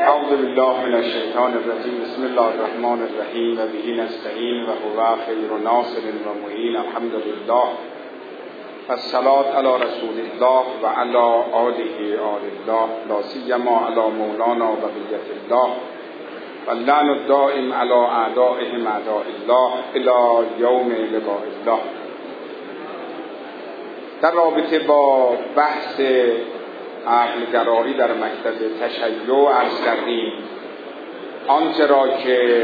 اعوذ بالله من الشیطان الرجیم. بسم الله الرحمن الرحیم و به نستعین و هو خیر ناصر و معین. الحمد لله والصلاة علی رسول الله و علی آله آل الله، لا سیما علی مولانا بقیة الله و اللعن الدائم علی اعدائهم اعداء الله الی یوم لقاء الله. در رابطه با بحث عقلگرایی در مکتب تشیع عرض کردیم آنچه را که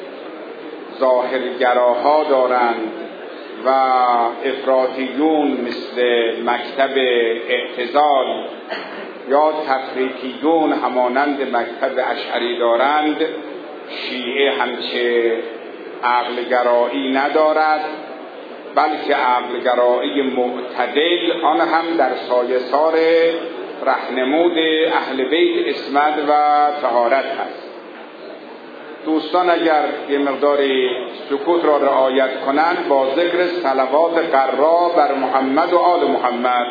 ظاهرگراها دارند و افراطیون مثل مکتب اعتزال یا تفریطیون همانند مکتب اشعری دارند، شیعه همچه عقلگرایی ندارد، بلکه عقلگرایی معتدل، آن هم در سایه‌سار رهنمود اهل بیت عصمت و طهارت هست. دوستان اگر یه مقداری سکوت را رعایت کنند با ذکر صلوات قرا بر محمد و آل محمد.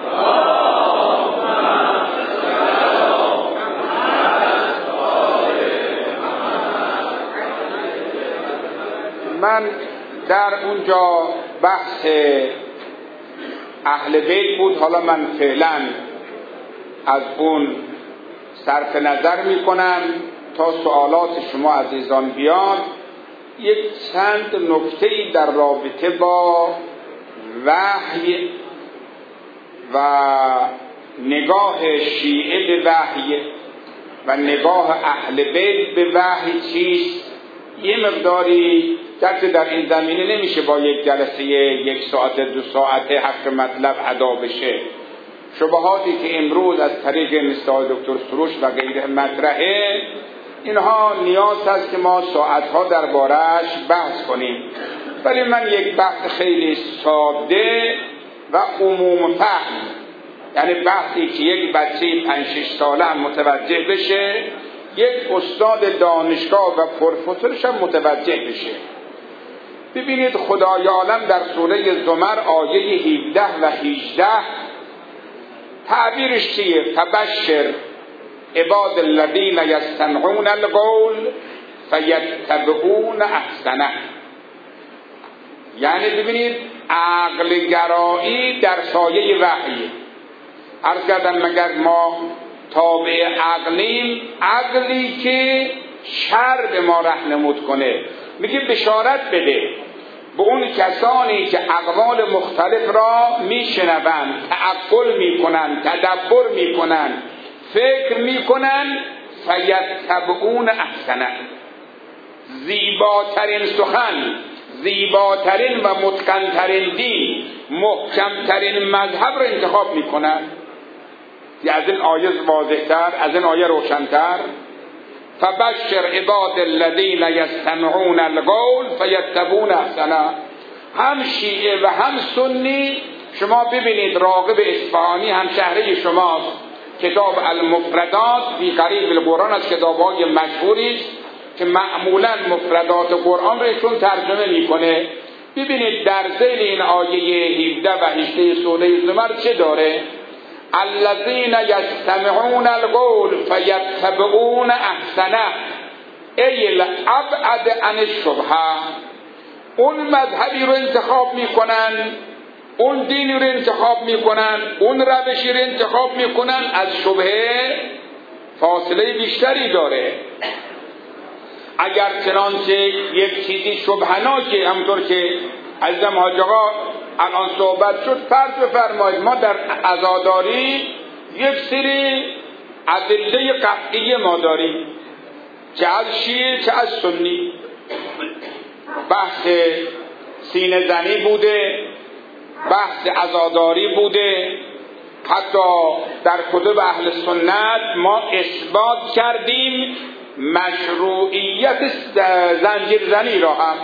من در اونجا بحث اهل بیت بود، حالا من فعلا از اون صرف نظر می کنم تا سوالات شما عزیزان بیان. یک چند نکته‌ای در رابطه با وحی و نگاه شیعه به وحی و نگاه اهل بیت به وحی چیست، یه مقداری در این زمینه نمیشه با یک جلسه 1 ساعت 2 ساعت حق مطلب ادا بشه. شبهاتی که امروز از طریق مثل دکتر سروش و غیره مطرحه، اینها نیاز هست که ما ساعتها درباره‌اش بحث کنیم، ولی من یک بحث خیلی ساده و عموم فهم، یعنی بحثی که یک بچه 5-6 ساله هم متوجه بشه، یک استاد دانشگاه و پروفسورش هم متوجه بشه. ببینید خدای عالم در سوره زمر آیه 17 و 18 تعبیرش چیه؟ فبشر عباد الذین یستمعون القول فیتبعون احسنه. یعنی ببینید عقلگرایی در سایه وحی. عرض کردم مگر ما تابع عقلیم، عقلی که شر به ما رهنمود کنه. میگه بشارت بده به اون کسانی که اقوال مختلف را میشنوند، تعقل میکنند، تدبر میکنند، فکر میکنند، فیتبعون احسنه. زیباترین سخن، زیباترین و متقنترین دین، محکمترین مذهب را انتخاب میکنند. از این آیه واضح‌تر، از این آیه روشن‌تر. فبشر عباد الذین یستمعون القول فیتبعون احسنه. هم شیعه و هم سنی، شما ببینید راغب اصفهانی هم شهره شماست، کتاب المفردات فی قریب القرآن از کتاب‌های مشهوری است که معمولاً مفردات قرآن رو ایشون ترجمه میکنه. ببینید در ذیل این آیه 17 و 18 سوره زمر چه داره؟ الذین یستمعون القول فیتبعون احسنه ای الابعد عن الشبهه. اون مذهبی رو انتخاب میکنن، اون دینی رو انتخاب میکنن، اون روشی رو انتخاب میکنن، از شبهه فاصله بیشتری داره. اگر چنانچه یک چیزی شبهناکه، همونطور که عزیزم حاج آقا الان صحبت شد، فرض بفرمایید ما در عزاداری یک سری ادله قطعی ما داریم، چه از شیعه چه از سنی. بحث سینه زنی بوده، بحث عزاداری بوده، حتی در کتب اهل سنت ما اثبات کردیم مشروعیت زنجیر زنی را هم،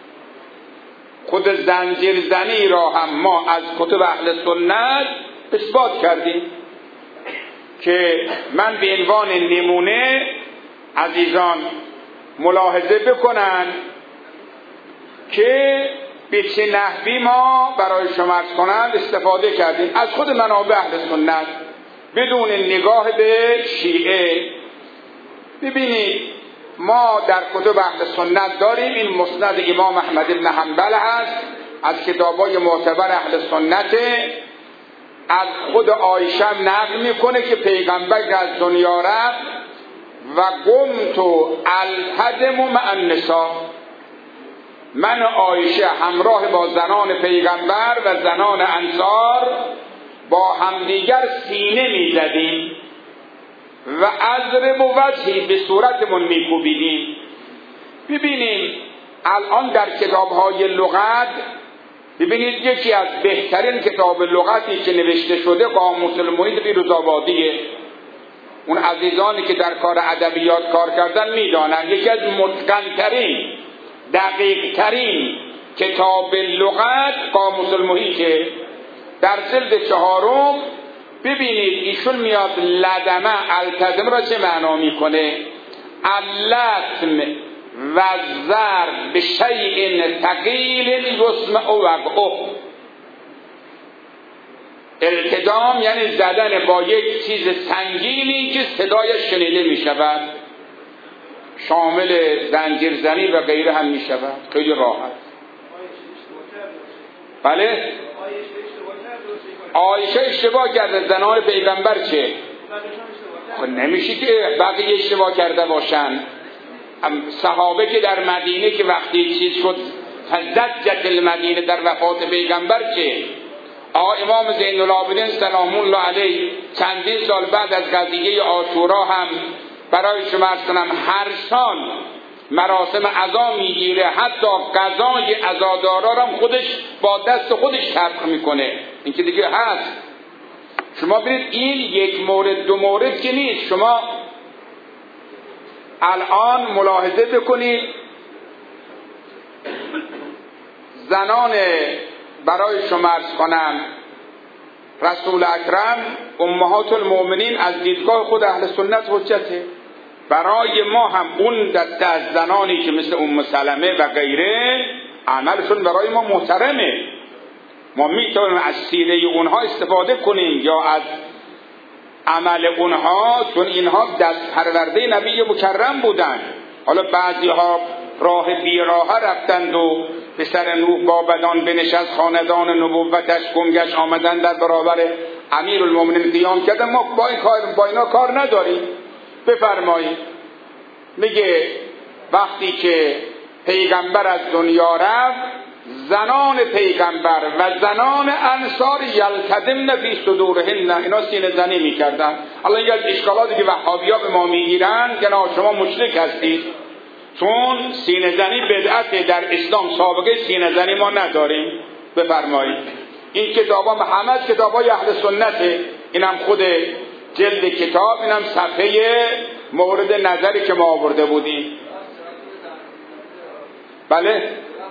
خود زنجیر زنی را هم ما از کتب اهل سنت اثبات کردیم. که من به عنوان نمونه عزیزان ملاحظه بکنن که به چه نحوی ما برای شما عرض کنند استفاده کردیم از خود منابع اهل سنت بدون نگاه به شیعه. ببینید ما در کتب اهل سنت داریم، این مسند امام احمد بن حنبل هست، از کتابای معتبر اهل سنت. از خود عایشه نقل میکنه که پیغمبر از دنیا رفت و قمت التدم مع النساء، من عایشه همراه با زنان پیغمبر و زنان انصار با همدیگر سینه میزدیم و اضرب وجهی، به صورتمون میکوبیدیم. ببینیم الان در کتاب‌های لغت، ببینید یکی از بهترین کتاب لغتی که نوشته شده قاموس المحیط بیروزآبادیه. اون عزیزانی که در کار ادبیات کار کردن میدانن یکی از متقن‌ترین، دقیق‌ترین کتاب لغت قاموس المحیطه. در جلد 4 ببینید ایشون میاد لدمه التزم را چه معنا میکنه؟ اللطم و ضرب به شیء ثقیل یسمع وقعه. التدام یعنی زدن با یک چیز سنگینی که صدایش شنیده می شود، شامل زنجیرزنی و غیره هم می شود. خیلی راحت. بله؟ عایشه اشتباه کرده، زنان پیغمبر چه؟ خب نمیشه که بقیه اشتباه کرده باشن. صحابه که در مدینه که وقتی چیز شد فزجت المدینه در وفات پیغمبر چه؟ امام زین العابدین سلام الله علیه چندین سال بعد از قضیه عاشورا هم برای شما عرض کنم هر سال مراسم عزا میگیره، حتی غذای عزادارا هم خودش با دست خودش طبخ میکنه. این که دیگه هست. شما برید این یک مورد دو مورد که نیست. شما الان ملاحظه بکنید زنان، برای شما عرض کنم رسول اکرم امهات المؤمنین از دیدگاه خود اهل سنت حجته. برای ما هم اون دسته از زنانی که مثل ام سلمه و غیره عملشون برای ما محترمه. ما میتونیم از سیره اونها استفاده کنیم یا از عمل اونها، چون اینها دست پرورده نبی مکرم بودن. حالا بعضی ها راه بیراه رفتند و پسر نوح با بدان بنشست، خاندان نبوتش گمگشت آمدن در برابر امیر المؤمنین قیام کردن. ما با اینا کار نداریم. بفرمایید. میگه وقتی که پیغمبر از دنیا رفت، زنان پیغمبر و زنان انصار یلتدمن فی صدورهن، اینا سینه زنی میکردن. الان یکی از اشکالاتی که وهابی‌ها به ما میگیرن که شما مشرک هستید، چون سینه زنی بدعت، در اسلام سابقه سینه زنی ما نداریم. بفرمایید. این کتابا همه از کتابای اهل سنته. اینم خود جلد کتاب، اینم صفحه مورد نظری که ما آورده بودیم. بله؟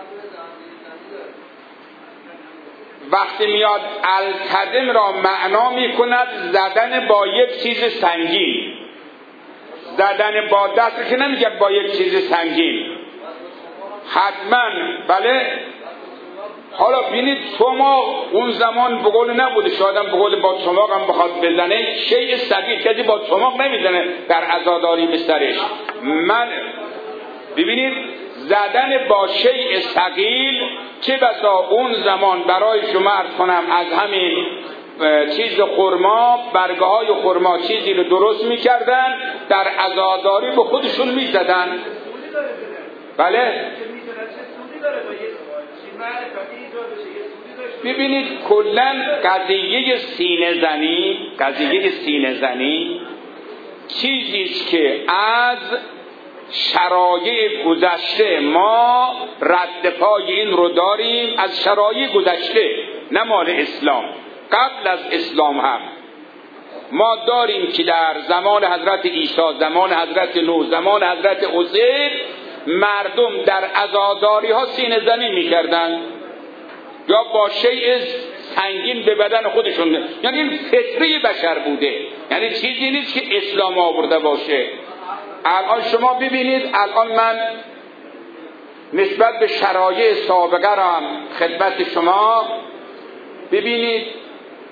وقتی میاد التدم را معنا میکند زدن با یک چیز سنگین، زدن با دست که نمیگه با یک چیز سنگین حتما. بله؟ حالا بینید چماق اون زمان به قول نبوده، شاید هم به قول با چماق هم بخواد بزنه شیء ثقیل، کسی با چماق نمیزنه در عزاداری به سرش. ببینید زدن با شیء ثقیل چه بسا اون زمان برای شما عرض کنم از همین چیز خرما، برگه های خرما چیزی رو درست میکردن در عزاداری به خودشون میزدن. بله؟ ببینید کلن قضیه سینه زنی چیزیست که از شرایع گذشته ما رد پای این رو داریم، از شرایع گذشته، نه مال اسلام، قبل از اسلام هم ما داریم که در زمان حضرت عیسی، زمان حضرت نوح، زمان حضرت عزیر مردم در عزاداری ها سینه زنی میکردن یا با شیء سنگین به بدن خودشون. یعنی این فطری بشر بوده، یعنی چیزی نیست که اسلام آورده باشه. الان شما ببینید، الان من نسبت به شرایع سابقه را هم خدمت شما ببینید،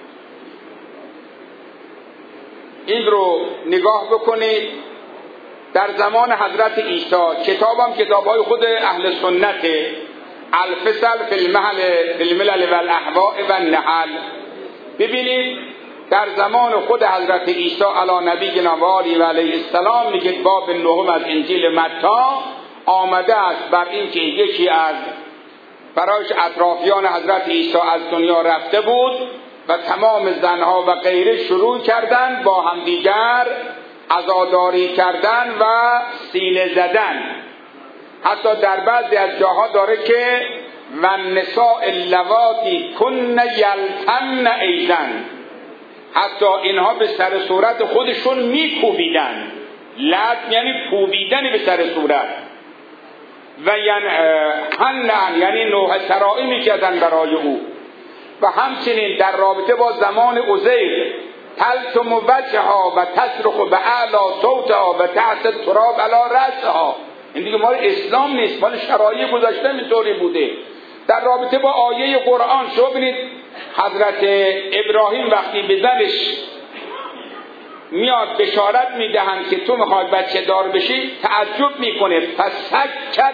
این رو نگاه بکنید. در زمان حضرت عیسی، کتابم کتاب‌های خود اهل سنت، الفصل فی الملل و الاهواء و النحل. ببینید در زمان خود حضرت عیسی علی نبینا و آله و علیه السلام میگه باب 9 از انجیل متی آمده است بر این که یکی از برایش اطرافیان حضرت عیسی از دنیا رفته بود و تمام زنها و غیره شروع کردن با همدیگر عزاداری کردن و سینه زدن. حتی در بعضی از جاها داره که و النساء اللواتی کن یلتمن ایزن، حتی اینها به سر صورت خودشون میکوبیدن. لطم یعنی کوبیدن به سر صورت. و هنن یعنی نوح سرائی میکردن برای او. و همچنین در رابطه با زمان عزیر تلتم وجهها و تصرخ باعلی صوتها و تحت التراب علی رأسها. این دیگه مال اسلام نیست، مال شرایع گذشته اینطوری بوده. در رابطه با آیه قرآن شما ببینید حضرت ابراهیم وقتی به زنش میاد بشارت میدهند که تو میخوای بچه دار بشی، تعجب میکنه فسکت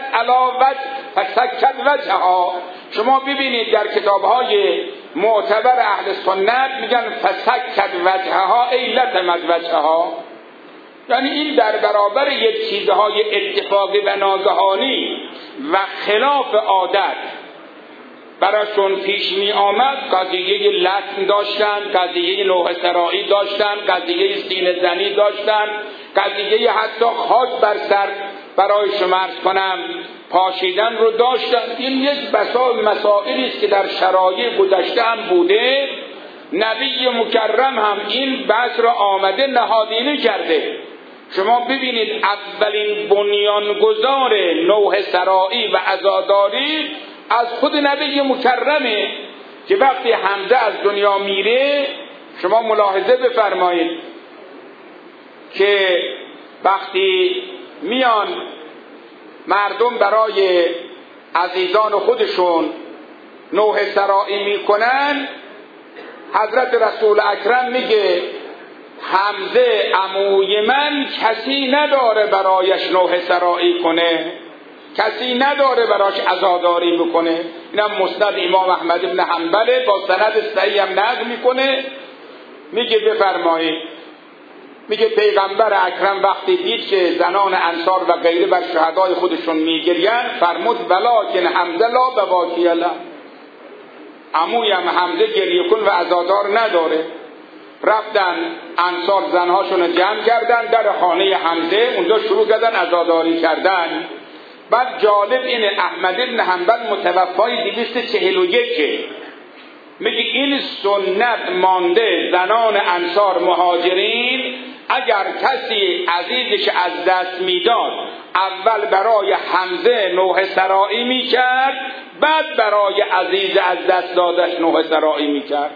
وجهها. شما ببینید در کتابهای معتبر اهل سنت میگن فسکت وجهها ای لطمت وجهها، یعنی این در برابر یک چیزهای اتفاقی و ناگهانی و خلاف عادت براشون پیش می آمد. قضیه لطم داشتن، قضیه نوح سرائی داشتن، قضیه سینه زنی داشتن، قضیه حتی خاک بر سر برای شما عرض کنم پاشیدن رو داشتن. این یک بسا مسائلی است که در شرایع گذشته هم بوده. نبی مکرم هم این بحث را آمده نهادینه کرده. شما ببینید اولین بنیانگذار نوح سرائی و عزاداری از خود نبی مکرمه که وقتی حمزه از دنیا میره شما ملاحظه بفرمایید که وقتی میان مردم برای عزیزان خودشون نوح سرائی میکنن، حضرت رسول اکرم میگه حمزه عموی من کسی نداره برایش نوح سرائی کنه، کسی نداره براش عزاداری بکنه. اینم مسند امام احمد بن حنبل با سند صحیح هم نقل میکنه. میگه بفرمایید، میگه پیغمبر اکرم وقتی دید که زنان انصار و غیره بر شهدای خودشون میگریان فرمود ولکن حمزه لا بواکی له، عمویم حمزه گریه کن و عزادار نداره. رفتن انصار زنهاشون جمع کردن در خانه حمزه، اونجا شروع کردن عزاداری کردن. بعد جالب اینه احمد بن حنبل متوفای 241 میگه این سنت مانده زنان انصار مهاجرین اگر کسی عزیزش از دست میداد اول برای حمزه نوح سرائی میکرد، بعد برای عزیز از دست دادش نوح سرائی میکرد.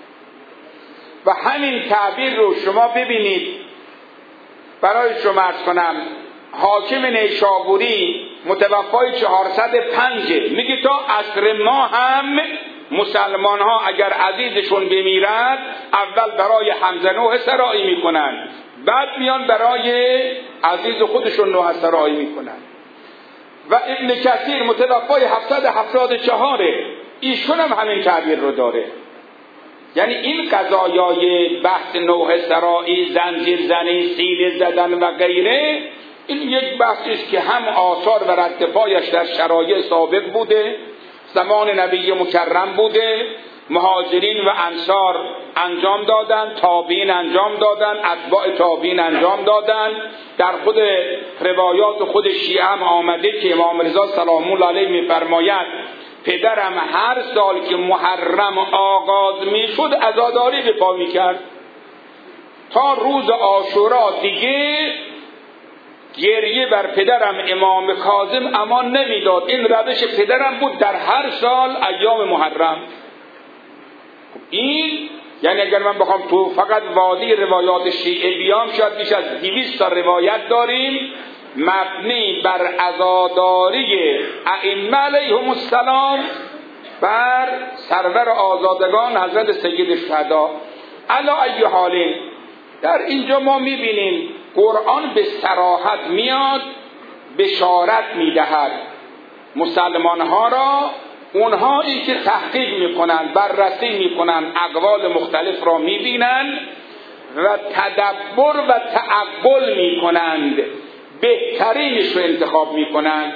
و همین تعبیر رو شما ببینید برای شما عرض کنم حاکم نیشابوری متوفای 405 میگه تا عصر ما هم مسلمان ها اگر عزیزشون بمیرد اول برای حمزه نوح سرائی میکنن، بعد میان برای عزیز خودشون نوح سرائی میکنن. و ابن کثیر متوفای 774 ایشون هم همین تعبیر رو داره. یعنی این قضایای بحث نوح سرائی، زنجیر زنی، سینه زدن و غیره، این یک بحثی است که هم آثار و ردپایش در شرایع سابق بوده، زمان نبی مکرم بوده، مهاجرین و انصار انجام دادن، تابعین انجام دادن، اتباع تابعین انجام دادن. در خود روایات خود شیعه هم آمده که امام رضا سلام الله علیه می‌فرماید پدرم هر سال که محرم آغاز میشد عزاداری به پا میکرد تا روز عاشورا دیگه گریه بر پدرم امام کاظم امان نمیداد. این روش پدرم بود در هر سال ایام محرم. این یعنی اگر من بخوام تو فقط وادی روایات شیعه بیام شاید بیش از 200 تا روایت داریم مبنی بر عزاداری ائمه علیهم السلام بر سرور آزادگان حضرت سید الشهدا. علی ای حال در اینجا ما میبینیم قرآن به صراحت میاد بشارت میدهد مسلمان ها را، اونهایی که تحقیق میکنن، بررسی میکنن، اقوال مختلف را میبینن و تدبر و تعقل میکنند، بهترینش رو انتخاب میکنند.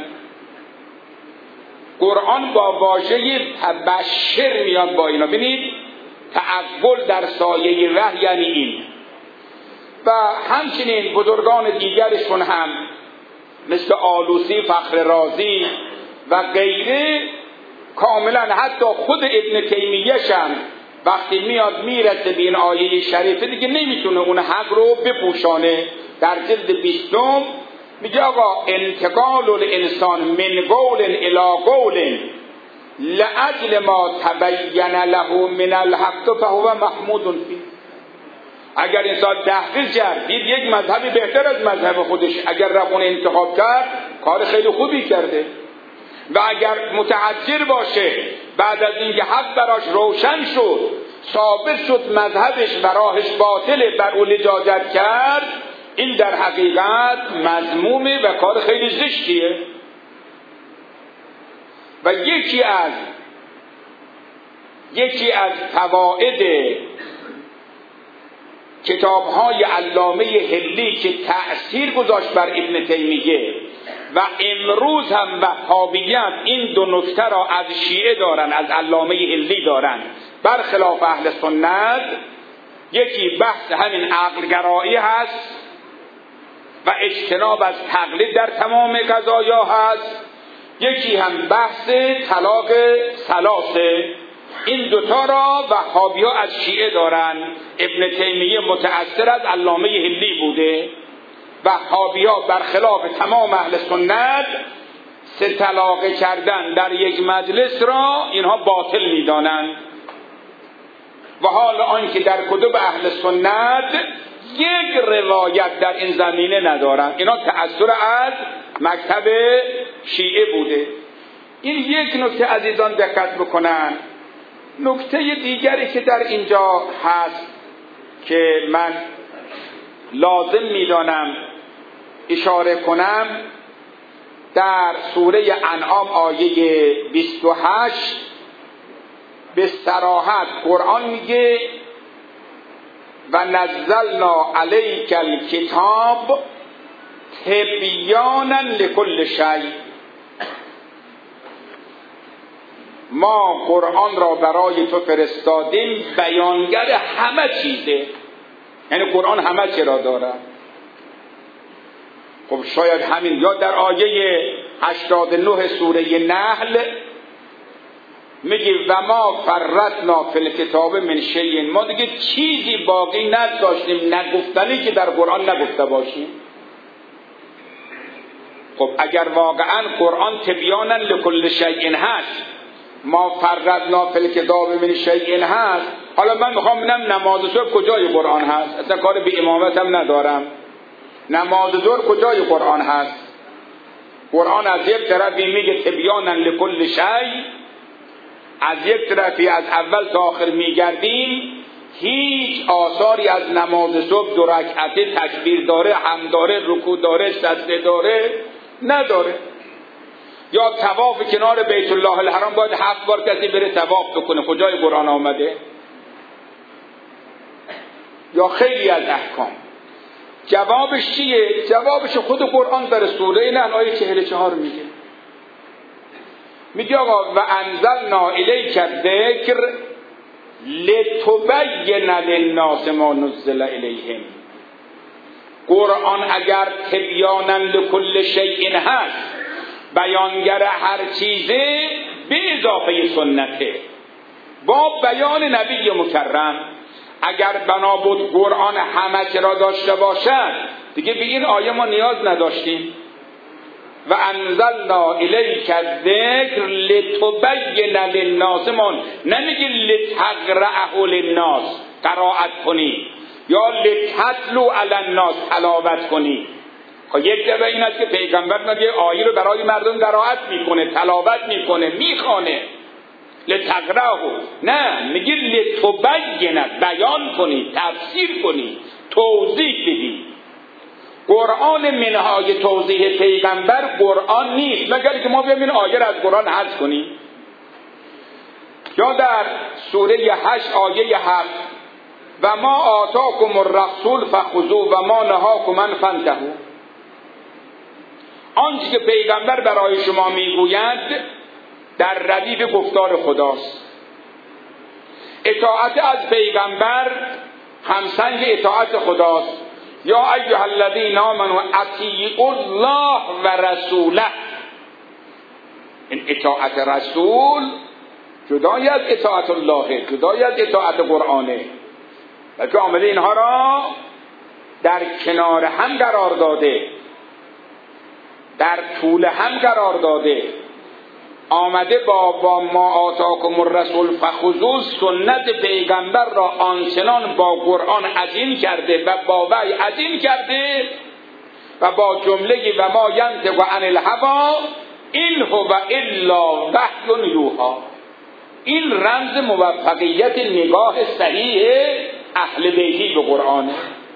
قرآن با واژه تبشر میاد با اینا. ببینید تعقل در سایه وحی یعنی این. و همچنین بزرگان دیگرشون هم مثل آلوسی، فخر رازی و غیره کاملا، حتی خود ابن تیمیه هم وقتی میاد میرسه به این آیه شریفه دیگه نمیتونه اون حق رو بپوشانه. در جلد 20 میگه آقا انتقال الانسان من قول الی قول لاجل ما تبین له من الحق فهو محمود فیه. اگر انسان تحقیق کرد دید یک مذهبی بهتر از مذهب خودش، اگر رفت اون انتخاب کرد کار خیلی خوبی کرده. و اگر متعجر باشه بعد از اینکه حق براش روشن شد، ثابت شد مذهبش و راهش باطله، بر او لجاجت کرد، این در حقیقت مذمومه و کار خیلی زشتیه. و یکی از فواید کتاب‌های علامه حلی که تأثیر گذاشت بر ابن تیمیه و امروز هم وهابیت این دو نکته را از شیعه دارن، از علامه حلی دارن، برخلاف اهل سنت، یکی بحث همین عقلگرایی هست و اجتناب از تقلید در تمام قضایا هست، یکی هم بحث طلاق ثلاثه. این دوتا را وهابی‌ها از شیعه دارن. ابن تیمیه متأثر از علامه حلی بوده. وهابی‌ها برخلاف تمام اهل سنت سه طلاق کردن در یک مجلس را اینها باطل می‌دانند. و حال آنکه در کتب اهل سنت یک روایت در این زمینه ندارند. اینا تأثیر از مکتب شیعه بوده. این یک نکته عزیزان دقت بکنن. نکته دیگری که در اینجا هست که من لازم میدانم اشاره کنم، در سوره انعام آیه 28 به صراحت قرآن میگه و نزلنا علیک الکتاب تبیانا لکل شیء. ما قرآن را برای تو فرستادیم بیانگر همه چیزه، یعنی قرآن همه چی را داره. خب شاید همین، یا در آیه 89 سوره نحل میگه و ما فرطنا فی الکتاب من شیء، ما دیگه چیزی باقی نداشتیم نگفتنی که در قرآن نگفته باشیم. خب اگر واقعا قرآن تبیانا لکل شیء هست، ما فرطنا فی الکتاب من شیء هست، حالا من میخوام ببینم نماز صبح کجای قرآن هست؟ اصلا کار به امامت هم ندارم. نماز ظهر کجای قرآن هست؟ قرآن از یک طرفی میگه تبیانا لکل شیء، از یک طرفی از اول تا آخر میگردیم، هیچ آثاری از نماز صبح 2 رکعته تکبیر داره، هم داره، رکوع داره، سجده داره نداره. یا طواف کنار بیت الله الحرام باید 7 بار کسی بره طواف بکنه، کجای قرآن آمده؟ یا خیلی از احکام. جوابش چیه؟ جوابش خود قرآن در سوره نحل آیه 44 میگه آقا و انزلنا الیک الذکر لتبین للناس ما نزل الیهم. قرآن اگر تبیانا لکل شیء هست، بیانگر هر چیزه، به اضافه سنته با بیان نبی مکرم. اگر بنا بود قرآن همه چی را داشته باشد دیگه به این آیه ما نیاز نداشتیم. و انزلنا الیک الذکر لتبین للناس، ما نمیگه لتقرأه للناس قرائت کنی یا لتتلو علی الناس تلاوت کنی. یک جبه این است که پیغمبر میگه آیه رو برای مردم قرائت میکنه، تلاوت میکنه، میخوانه. لتقرأه نه، میگه لتبین، بیان کنی، تفسیر کنی، توضیح بدی. قرآن منهای توضیح پیغمبر قرآن نیست، مگر که ما بیایم این آیه را از قرآن حذف کنیم. یا در سوره 8 آیه 7 و ما آتاکم الرسول فخذوه و ما نهاکم عنه فانتهوا، آنچه که پیغمبر برای شما میگوید در ردیف گفتار خداست. اطاعت از پیغمبر همسنگ اطاعت خداست. یا ایها الذین آمنوا اطیعوا الله و رسوله، این اطاعت رسول جدای از اطاعت الله، جدای از اطاعت قرآنه، بلکه آمده اینها را در کنار هم قرار داده، در طول هم قرار داده. آمده با ما آتاکم الرسول فخذوه، سنت پیغمبر را آنچنان با قرآن عجین کرده و با وحی عجین کرده و با جمله و ما ینطق عن الهوی این هو الا وحی یوحی. این رمز موفقیت نگاه صحیح اهل بیتی به قرآنه.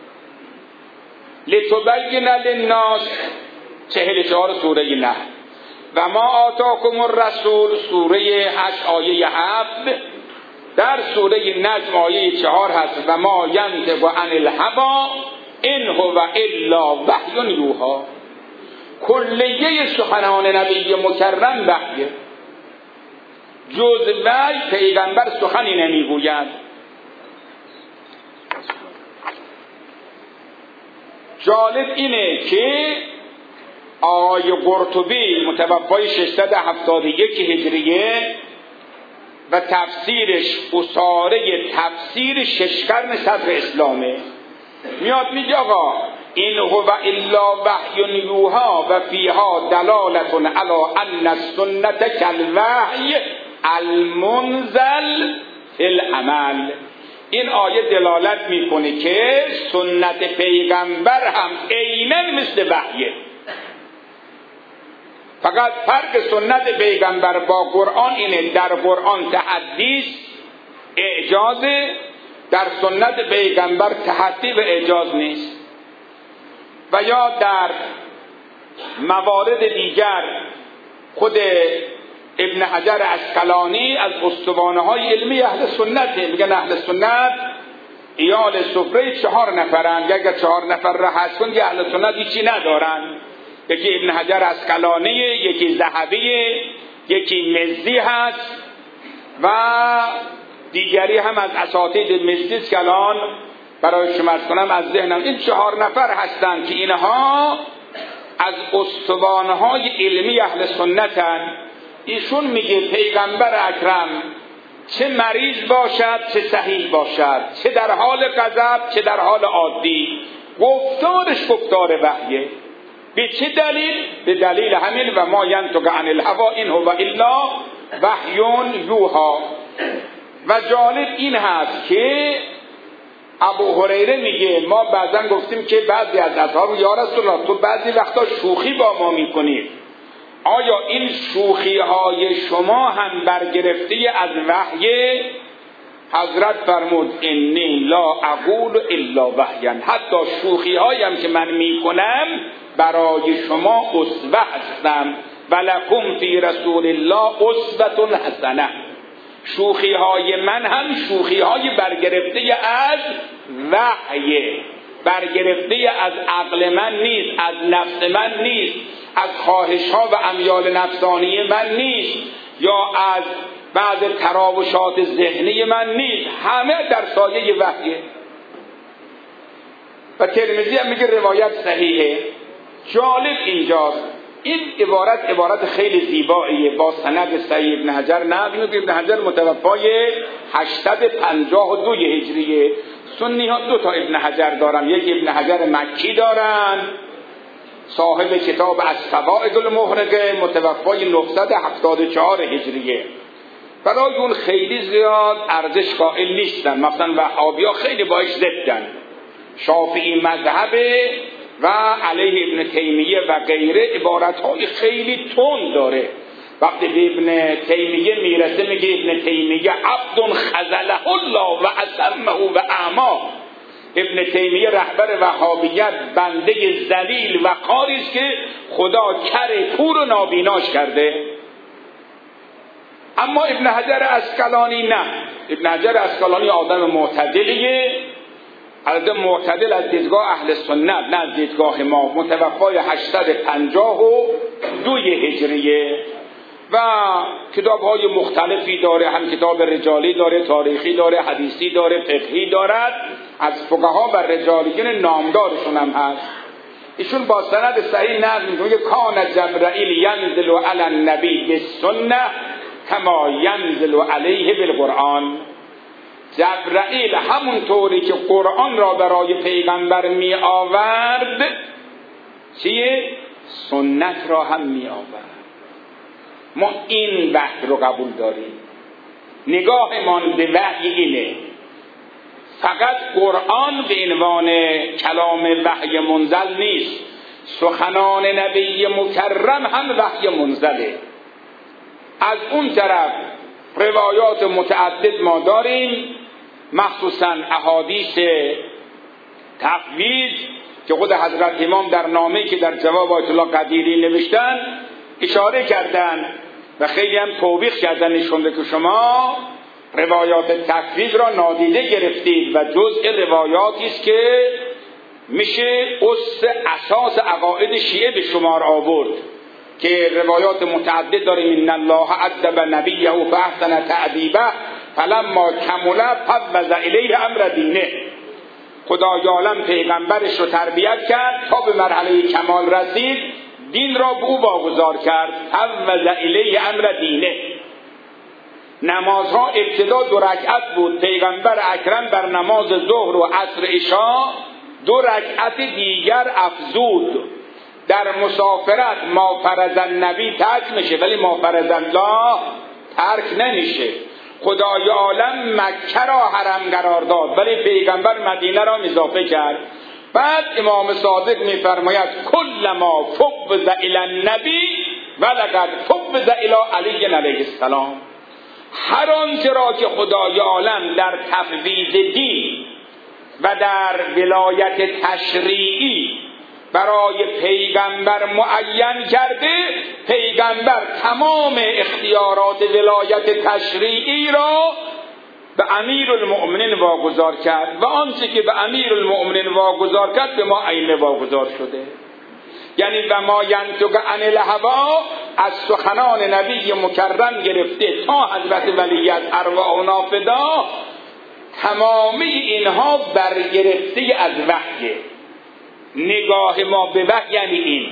لتبین للناس 44 سوره نحل. و ما آتاکم الرسول سوره 8 آیه 7. در سوره نجم آیه 4 هست و ما ینطق عن الهوی این هو الا وحی یوحی. کلیه سخنان نبی مکرم وحیه، جز وحی پیغمبر سخنی نمیگوید. جالب اینه که آقای قرطبی متوفای 671 هجریه و تفسیرش اساره تفسیر 6 قرن صدر اسلامه، میاد میگه آقا این هو الا وحی یوحی و فیها دلالت علی ان السنت کالوحی المنزل فی العمل. این آیه دلالت میکنه که سنت پیغمبر هم عیناً مثل وحیه، فقط فرق سنت پیغمبر با قرآن اینه در قرآن تحدیث اعجازه، در سنت پیغمبر تحدی و اعجاز نیست. و یا در موارد دیگر خود ابن حجر اسقلانی از استوانه‌های علمی اهل سنته، میگن اهل سنت ایال سفره 4 نفرن، اگر 4 نفر را حذف کنی اهل سنت هیچی ندارن. یکی ابن حجر اسقلانی، یکی ذهبی، یکی مزی هست و دیگری هم از اساتید مزی است که الان برای شما عرض کنم از ذهنم. این 4 نفر هستند که اینها از استوانه‌های علمی اهل سنتن. ایشون میگه پیغمبر اکرم چه مریض باشد چه صحیح باشد، چه در حال غضب چه در حال عادی، گفتارش گفتار وحیه. به چه دلیل؟ به دلیل همین و ما ینطق عن الهوی این هو الا وحی یوحی. و جالب این هست که ابو هریره میگه ما بعضا گفتیم که بعضی از اصحاب یا رسول الله تو بعضی وقتا شوخی با ما میکنید، آیا این شوخی های شما هم برگرفته از وحی؟ حضرت فرمود انی لا اقول الا وحیا، حتی شوخی هایم که من میکنم برای شما اسوه هستم. ولکم فی رسول الله اسوة حسنه، شوخی های من هم شوخی های برگرفته از وحی، برگرفته از عقل من نیست، از نفس من نیست، از خواهش ها و امیال نفسانی من نیست، یا از بعض تراوشات ذهنی من نیست، همه در سایه وحیه. و ترمذی هم میگه روایت صحیحه. جالب اینجاست این عبارت خیلی زیباییه با سند صحیح ابن حجر نقل می‌کنه. ابن حجر متوفای 852 هجریه. سنی ها 2 تا ابن حجر دارن، یک ابن حجر مکی دارن صاحب کتاب الصواعق المحرقه متوفای 974 هجریه. برای اون خیلی زیاد ارزش قائل نیستن، مثلا وهابی‌ها خیلی باش ضدن، شافعی مذهبه و علیه ابن تیمیه و غیره عبارت‌های خیلی تند داره. وقتی به ابن تیمیه میرسه میگه ابن تیمیه عبد خذله الله و اسمه و اعما، ابن تیمیه رهبر وهابیت بنده ذلیل و خاری است که خدا کر کور و نابیناش کرده. اما ابن حجر عسقلانی نه، ابن حجر عسقلانی آدم معتدلیه، البته معتدل از دیدگاه اهل سنت نه از دیدگاه ما، متوفای 852 هجریه و کتاب‌های مختلفی داره، هم کتاب رجالی داره، تاریخی داره، حدیثی داره، فقهی دارد، از فقها و رجالیین نامدارشون هم هست. ایشون با سند صحیح نقل می‌کنه که کان جبرائیل ینزل علی النبی بالسنه کما ینزل علیه بالقرآن. جبرائیل همونطوری که قرآن را برای پیغمبر می آورد چیه؟ سنت را هم می آورد. ما این وحی رو قبول داریم، نگاهمان به وحی اینه، فقط قرآن به عنوان کلام وحی منزل نیست، سخنان نبی مکرم هم وحی منزله. از اون طرف روایات متعدد ما داریم، مخصوصا احادیث تفویض که خود حضرت امام در نامه‌ای که در جواب آیت الله قدیری نوشتن اشاره کردن و خیلی هم توبیخ کردن، نشونده که شما روایات تفویض را نادیده گرفتید و جزء روایاتی است که میشه اساس عقاید شیعه به شمار آورد که روایات متعدد داریم. ان الله ادب نبیه فاحسن تأدیبه فلما کمل فوض الیه امر دینه. خدای عالم پیغمبرش رو تربیت کرد تا به مرحله کمال رسید، دین را به او واگذار کرد. فوض الیه امر دینه. نمازها ابتدا 2 رکعت بود، پیغمبر اکرم بر نماز ظهر و عصر عشاء 2 رکعت دیگر افزود. در مسافرت ما فرض النبی ترک میشه ولی ما فرض الله ترک نمیشه. خدای عالم مکه را حرم قرار داد ولی پیغمبر مدینه را اضافه کرد. بعد امام صادق میفرماید کل ما فوض الی النبی ولقد فوض الی علی علیه السلام. هر آنچه را که خدای عالم در تفویض دین و در ولایت تشریعی برای پیغمبر معین کرده، پیغمبر تمام اختیارات ولایت تشریعی را به امیرالمؤمنین واگذار کرد و آنچه که به امیرالمؤمنین واگذار کرد به ما عین واگذار شده. یعنی و ما ینطق عن الهوا از سخنان نبی مکرم گرفته تا حضرت ولیت ارواحنا فدا، تمامی اینها برگرفته از وحیه. نگاه ما به وحی یعنی این،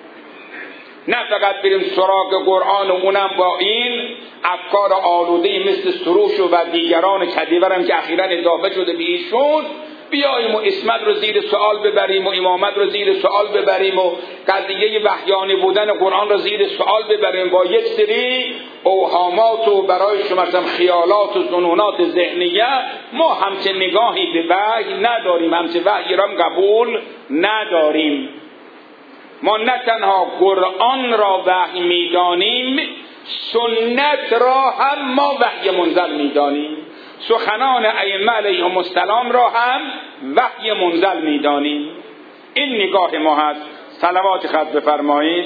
نه فقط بریم سراغ قرآن و اونم با این افکار آلوده مثل سروش و دیگران کدیورم که اخیراً اضافه شده به ایشون، بیاییم و اسمت رو زیر سوال ببریم و امامت رو زیر سوال ببریم و قضیه وحیانی بودن قرآن رو زیر سوال ببریم با یک سری اوهامات و برای شما خیالات و ظنونات ذهنیه. ما همچه نگاهی به وحی نداریم، همچه وحی را قبول نداریم. ما نه تنها قرآن را وحی میدانیم، سنت را هم ما وحی منزل میدانیم، سخنان ائمه علیهم السلام را هم وحی منزل میدانیم. این نگاه ما هست. صلوات خط بفرمایید.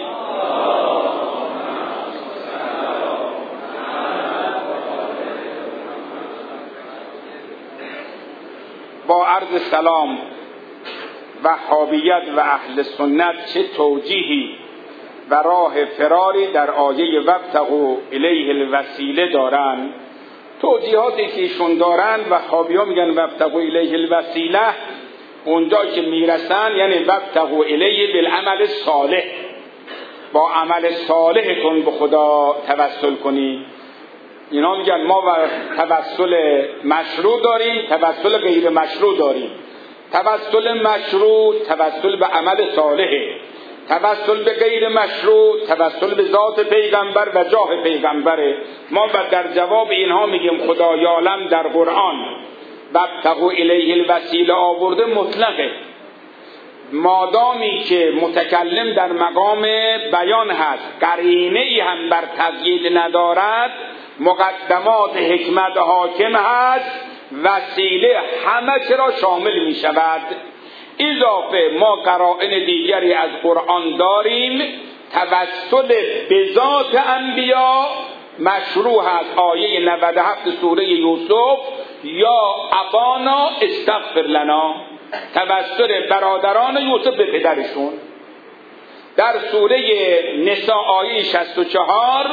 با عرض سلام، وهابیت و اهل سنت چه توجیهی و راه فراری در آیه وابتغوا الیه الوسیله دارن. توجیهاتی که ایشون دارن وهابی‌ها میگن وابتغوا الیه الوسیله، اونجا که میرسن یعنی وابتغوا الیه بالعمل الصالح، با عمل صالحتون به خدا توسل کنید. اینا میگن ما توسل مشروع داریم، توسل غیر مشروع داریم. توسل مشروع توسل به عمل صالحه، توسل به غیر مشروع توسل به ذات پیغمبر و جاه پیغمبره. ما در جواب اینها میگیم خدای عالم در قرآن وابتغوا الیه الوسیله آورده مطلقه، مادامی که متکلم در مقام بیان هست، قرینه ای هم بر تقیید ندارد، مقدمات حکمت حاکم هست، وسیله همه چرا شامل می شود. اضافه ما قرائن دیگری از قرآن داریم. توسل به ذات انبیا مشروع است. آیه 97 سوره یوسف، یا ابانا استغفر لنا، توسل برادران یوسف به پدرشون. در سوره نساء آیه 64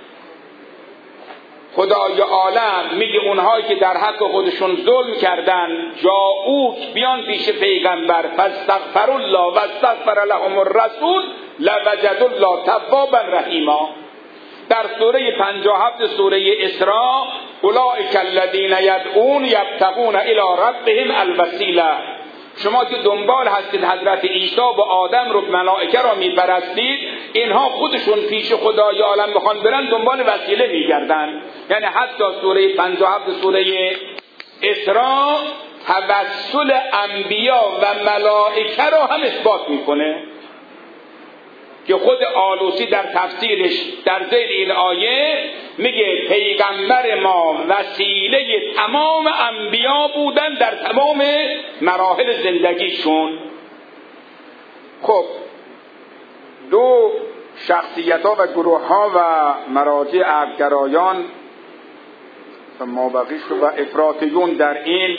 خدای عالم میگه اونهایی که در حق خودشون ظلم کردن جاءوک، بیان پیش پیغمبر، فاستغفر الله و استغفر لهم الرسول لوجدوا الله توابا رحیما. در سوره 57 سوره اسراء اولئک الذین یدعون یبتغون الی ربهم الوسیله، شما که دنبال هستید حضرت عیسی و آدم رو ملائکه را میپرستید، اینها خودشون پیش خدای عالم بخوان برن دنبال وسیله میگردن. یعنی حتی سوره 57 سوره اسراء توسل انبیا و ملائکه را هم اثبات میکنه که خود آلوسی در تفسیرش در ذیل این آیه میگه پیغمبر ما وسیله تمام انبیا بودن در تمام مراحل زندگیشون. خب دو شخصیت ها و گروه ها و مراجع عقل‌گرایان و مابقیش و افراطیون در این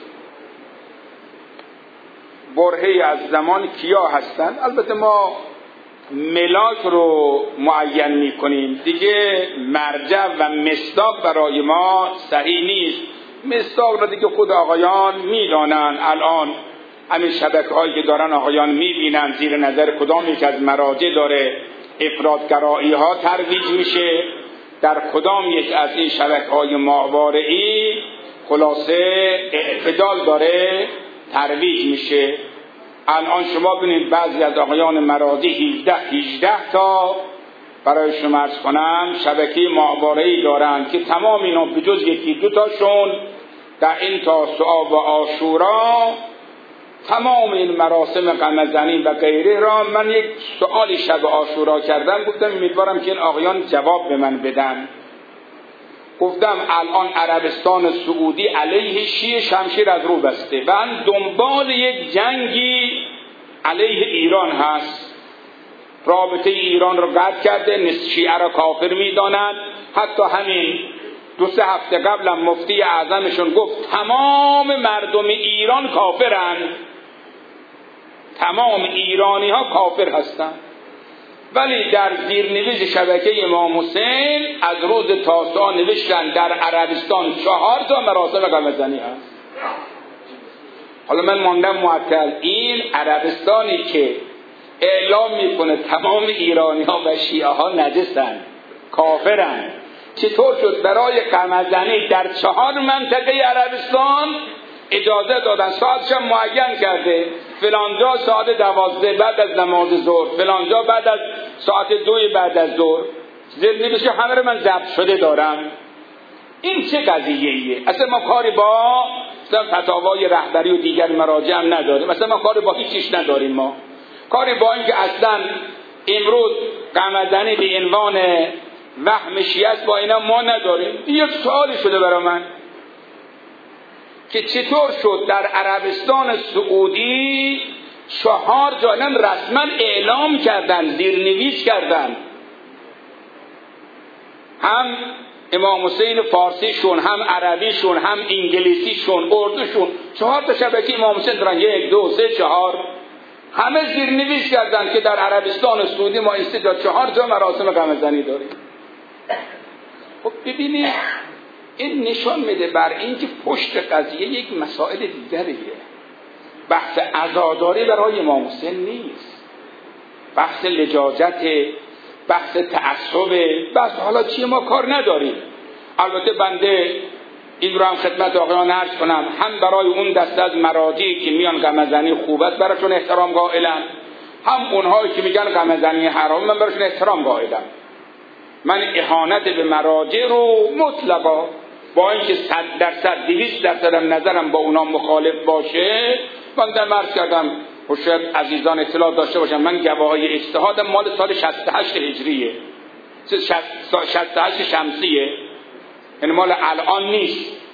برهه از زمان کیا هستند. البته ما ملاک رو معین می کنیم دیگه، مرجع و مصداق برای ما صحیح نیست. مصداق رو دیگه خود آقایان میدانن. الان همین شبکه هایی که دارن آقایان میبینن زیر نظر کدام یک از مراجع داره افراطگرایی ها ترویج میشه، در کدام یک از این شبکه های ماهواره‌ای خلاصه اعتدال داره ترویج میشه. الان شما ببینید بعضی از آقایان مراجع 18 تا برای شما عرض کنم شبکه ماهواره‌ای دارن که تمام اینا به جز یکی دو تاشون در این تاسوعا و عاشورا تمام این مراسم قمرزنی و غیره را من یک سوالی شب عاشورا کردم، گفتم امیدوارم که این آقایان جواب به من بدن. گفتم الان عربستان سعودی علیه شیعه شمشیر از رو بسته و دنبال یک جنگی علیه ایران هست. رابطه ایران رو قطع کرده، شیعه را کافر میدانند. حتی همین 2-3 هفته قبل هم مفتی اعظمشون گفت تمام مردم ایران کافرند، تمام ایرانی ها کافر هستند. ولی در زیرنویس شبکه امام حسین از روز تاسوعا نوشتن در عربستان 4 تا مراسم قمرزنی هست. حالا من ماندم معطل. این عربستانی که اعلام میکنه تمام ایرانی ها و شیعه ها نجسن، کافرن، چطور شد برای قمرزنی در 4 منطقه عربستان اجازه دادن؟ ساعتش هم معین کرده، فلانجا ساعت 12 بعد از نماز ظهر، فلانجا بعد از ساعت 2 بعد از ظهر. زندگیش همه رو من ضبط شده دارم. این چه قضیه‌ایه؟ اصلا ما کاری با فتاوای رهبری و دیگر مراجع هم نداریم. اصلا ما کاری با هیچیش نداریم. ما کاری با این که اصلا امروز قمرزنی به عنوان وهم شیعه است با اینا ما نداریم. یک سوالی شده برای من که چطور شد در عربستان سعودی 4 جا رسما اعلام کردن، زیرنویس کردن، هم امام حسین فارسیشون، هم عربیشون، هم انگلیسیشون، اردوشون، 4 تا شبکه امام حسین دارن، 1 2 3 4 همه زیرنویس کردن که در عربستان سعودی ما اینجا 4 جا مراسم قمرزنی داریم. خب ببینید این نشان میده بر این که پشت قضیه یک مسائل دیگریه. بحث عزاداری برای امام حسین نیست، بحث لجاجت، بحث تعصب، بحث حالا چیه ما کار نداریم. البته بنده این رو هم خدمت آقایان عرض کنم، هم برای اون دسته از مراجعی که میان قمرزنی خوب است براشون احترام قائلم، هم اونهایی که میگن قمرزنی حرام من براشون احترام قائلم. من اهانت به مراجع رو مطلقا با اینکه 100% 200% نظرم با اونا مخالف باشه، من در عرض کردم و شاید عزیزان اطلاع داشته باشم، من گواهی اجتهادم مال سال 68 هجریه، 68 شمسیه، یعنی مال الان نیست.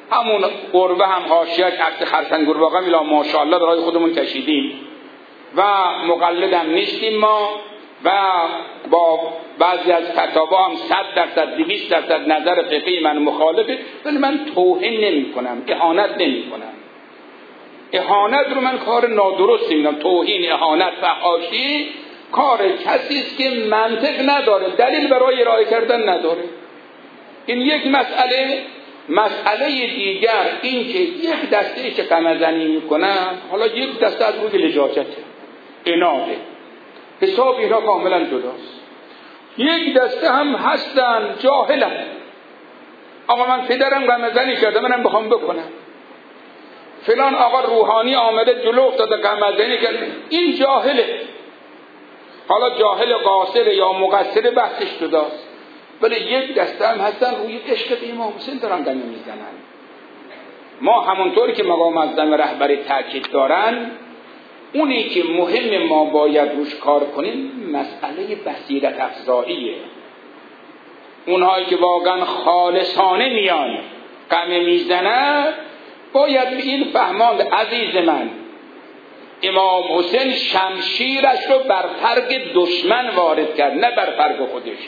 همون گربه هم حاشیه‌اش عکس خرسنگ گربه میلا ماشاءالله برای خودمون کشیدیم و مقلدم نیستیم ما و با بعضی از فتاوا هم 100% 200% نظر فقهی من مخالفه، ولی من توهین نمی کنم، اهانت نمی کنم. اهانت رو من کار نادرستی میدونم. توهین، اهانت، فحاشی کار کسی است که منطق نداره، دلیل برای ارائه کردن نداره. این یک مسئله دیگر این که یک دسته که غمزنی میکنن، حالا یک دسته از روی لجاجته، عناده، حساب اینا کاملا جداست. یک دسته هم هستن جاهلن، آقا من پدرم غمزنی کرده منم بخوام بکنم، فلان آقا روحانی آمده جلو افتاده غمزنی کرده، این جاهله. حالا جاهل قاصر یا مقصر بحثش جداست، ولی یک دسته هم هستن روی عشق به امام حسین دارن دم میزنن. ما همونطوری که مقام معظم رهبری تاکید دارن، اونی که مهم ما باید روش کار کنیم مسئله بصیرت افزاییه. اونهایی که واقعا خالصانه میان غم میزنن باید به این فهماند عزیز من، امام حسین شمشیرش رو بر فرق دشمن وارد کرد، نه بر فرق خودش.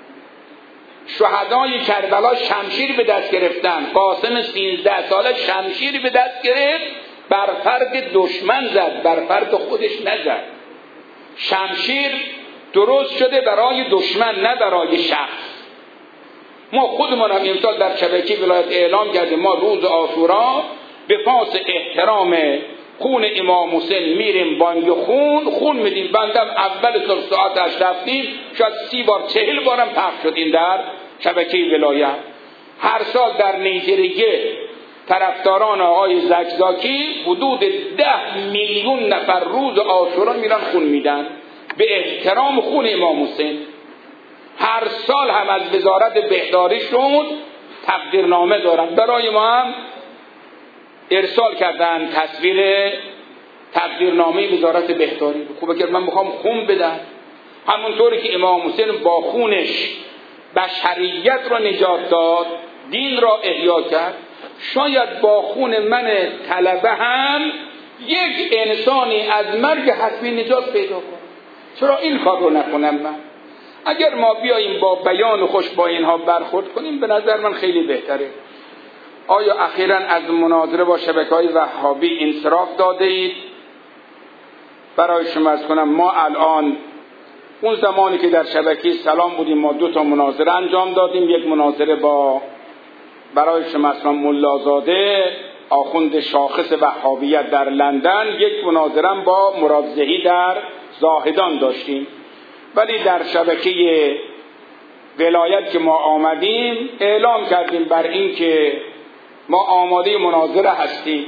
شهدای کربلا شمشیر به دست گرفتن، قاسم 13 ساله شمشیر به دست گرفت، بر فرق دشمن زد، بر فرق خودش نزد. شمشیر درست شده برای دشمن نه برای شخص. ما خودمون هم امسال در شبکه ولایت اعلام کردیم ما روز عاشورا به پاس احترام خون امام حسین میریم بانگ خون میدیم. بندم اول ساعت 8 رفتیم، شاید 30 بار 40 بارم پخش شد این در شبکه ولایت. هر سال در نیجریه طرفداران آقای زکزاکی حدود 10 میلیون نفر روز عاشورا میرن خون میدن به احترام خون امام حسین. هر سال هم از وزارت بهداریشون تقدیرنامه دارن، برای ما هم ارسال کردن تصویر تقدیرنامه وزارت بهداری. خوبه که من بخوام خون بدم، همونطوری که امام حسین با خونش بشریت را نجات داد، دین را احیا کرد، شاید با خون من طلبه هم یک انسانی از مرگ حتمی نجات پیدا کنه. چرا این کار رو نکنم من؟ اگر ما بیاییم با بیان خوش با اینها برخورد کنیم به نظر من خیلی بهتره. آیا اخیراً از مناظره با شبکه‌های وهابی انصراف داده اید؟ برای شما عرض کنم ما الان اون زمانی که در شبکه سلام بودیم ما 2 تا مناظره انجام دادیم. یک مناظره با برای شما عرض کنم ملازاده آخوند شاخص وهابیت در لندن، یک مناظره با مرادزهی در زاهدان داشتیم. ولی در شبکه ولایت که ما آمدیم اعلام کردیم بر این که ما آماده مناظره هستیم.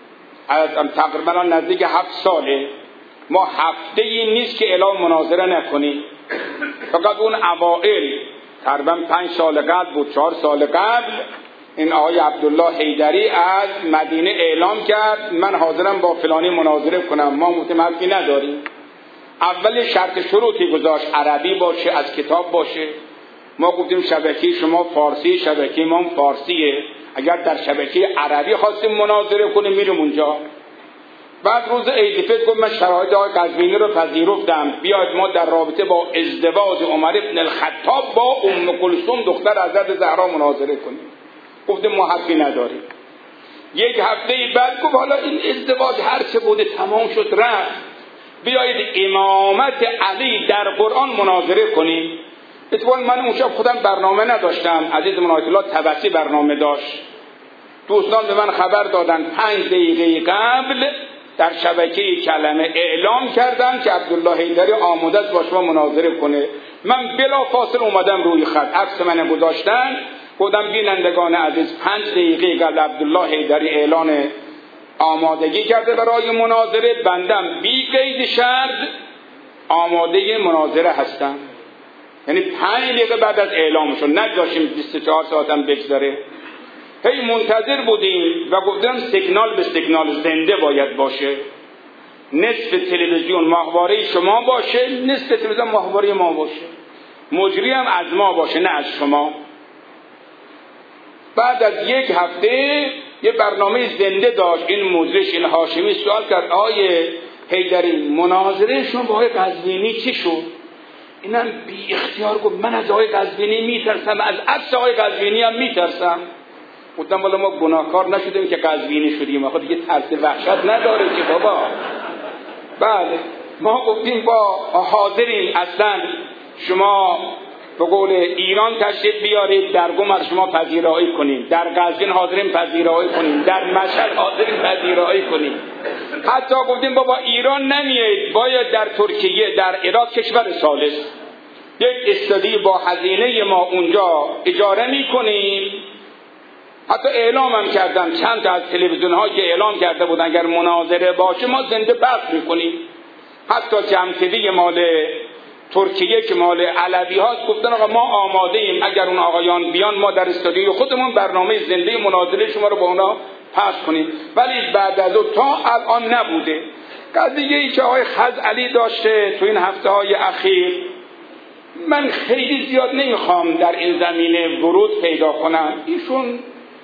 تقریبا نزدیک 7 ساله ما هفته‌ای نیست که اعلام مناظره نکنیم. فقط اون اوائل تقریبا 5 سال قبل بود، 4 سال قبل این آقای عبدالله حیدری از مدینه اعلام کرد من حاضرم با فلانی مناظره کنم، ما متمرکی نداریم. اول شرط شروطی گذاشت عربی باشه، از کتاب باشه. ما گفتیم شبکه شما فارسی، شبکه ما فارسیه، اگر در شبکه عربی خواستیم مناظره کنیم میریم اونجا. بعد روز عید فطر گفت من شرایط آقای قزوینی رو پذیرفتم، بیاید ما در رابطه با ازدواج عمر ابن الخطاب با ام کلثوم دختر حضرت زهرا مناظره کنیم. گفتیم ما حقی نداریم. یک هفته بعد گفت حالا این ازدواج هر چه بوده تمام شد رفت، بیایید امامت علی در قرآن مناظره کنیم. اتفاقا من اونجا خودم برنامه نداشتم، عزیز من آیت الله طبسی برنامه داشت. دوستان به من خبر دادن 5 دقیقه قبل در شبکه کلمه اعلام کردن که عبدالله حیدری آماده است با شما مناظره کنه. من بلا فاصله اومدم روی خط، عکس من گذاشتن، گفتم بینندگان عزیز 5 دقیقه قبل عبدالله حیدری اعلان آمادگی کرده برای مناظره، بندم بی قید شرط آماده مناظره هستم. یعنی 5 دقیقه بعد از اعلامشون، نگذاشیم 24 ساعت هم بگذره. هی منتظر بودیم و گفتم سیگنال به سیگنال زنده باید باشه. نصف تلویزیون ماهواره شما باشه، نصف تلویزیون ماهواره ما باشه. مجری هم از ما باشه نه از شما. بعد از یک هفته یه برنامه زنده داشت این مدرش، این هاشمی سوال کرد آیه حیدری مناظره شما با آقای قزوینی چی شد؟ اینم بی اختیار گفت من از آقای قزوینی میترسم، از عکس آقای قزوینی هم میترسم. گفتم والا ما گناهکار نشدیم که قزوینی شدیم، آخه دیگه ترس وحشت نداره که بابا. بله ما گفتیم با حاضرین اصلا شما به قول ایران تشریف بیارید، در قم از شما پذیرایی کنیم، در قزوین حاضرین پذیرایی کنیم، در مشهد حاضرین پذیرایی کنیم. حتی گفتیم بابا ایران نمیایید، باید در ترکیه، در عراق، کشور ثالث یک استادی با هزینه ما اونجا اجاره میکنیم. حتی اعلام هم کردم، چند تا از تلویزیون ها که اعلام کرده بودن اگر مناظره باشه ما زنده پخش میکنیم. حتی جمتیوی مال ترکیه که مال علوی هاست گفتن آقا ما آماده ایم اگر اون آقایان بیان ما در استودیوی خودمون برنامه زنده مناظره شما رو با اونا پخش کنیم. ولی بعد از اون تا الان نبوده. قضیه ای که آقای خزعلی داشته تو این هفته های اخیر، من خیلی زیاد نمیخوام در این زمینه ورود پیدا کنم. ایشون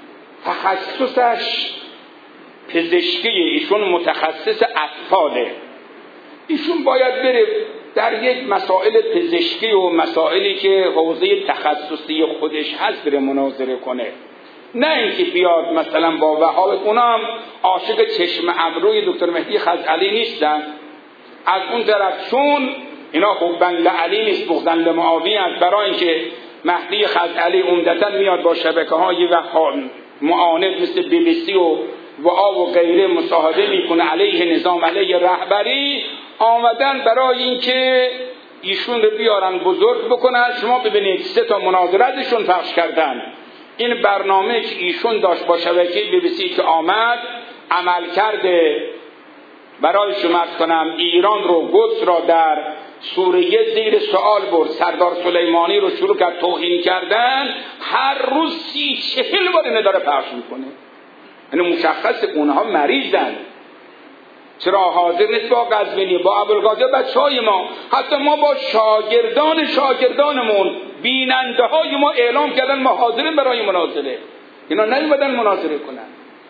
تخصصش پزشکی، ایشون متخصص اطفاله. ایشون باید بره در یک مسائل پزشکی و مسائلی که حوزه تخصصی خودش هست بره مناظره کنه، نه اینکه بیاد مثلا با وهاب. اونا هم عاشق چشم ابروی دکتر مهدی خزعلی نیستن. از اون طرف چون اینا حبن لعلی نیست بغضن لمعاوی هست، برای اینکه مهدی خزعلی عمدتا میاد با شبکه‌های و معاند مثل BBC و وعا و غیره مصاحبه میکنه علیه نظام، علیه رهبری، آمدن برای اینکه ایشون رو بیارن بزرگ بکنن. شما ببینید 3 تا مناظره ازشون پخش کردن. این برنامه که ایشون داشت با شبکه BBC که آمد عمل کرده، برای شما کنم ایران رو، قدس را در سوریه زیر سوال برد، سردار سلیمانی رو شروع کرد توهین کردن، هر روز 30-40 بار اینو داره پخش میکنه. یعنی مشخص اونها مریضن. چرا حاضر نیست با قزوینی، با ابوالقاسم بچهای ما، حتی ما با شاگردانمون، بیننده های ما اعلام کردن ما حاضرین برای مناظره. اینا نیومدن مناظره کنن.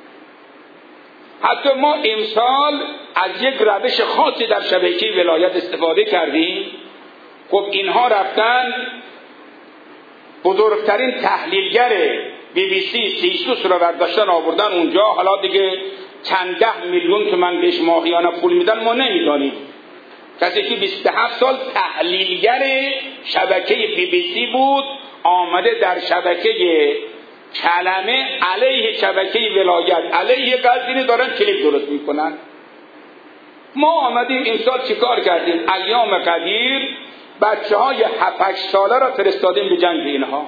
حتی ما امسال از یک روش خاصی در شبکه ولایت استفاده کردیم. خب اینها رفتن بزرگترین تحلیلگر BBC سیستوس رو برداشتن آوردن اونجا. حالا دیگه چند 10 میلیون تومان بهش ماهیانه پول میدن ما نمیدانیم. کسی که 27 سال تحلیلگر شبکه BBC بود، آمده در شبکه کلمه علیه شبکه ولایت، علیه قزوین دارن کلیپ درست میکنن. ما آمدیم این سال چیکار کردیم؟ ایام قدیر بچه‌های 7-8 ساله را فرستادیم به جنگ اینها.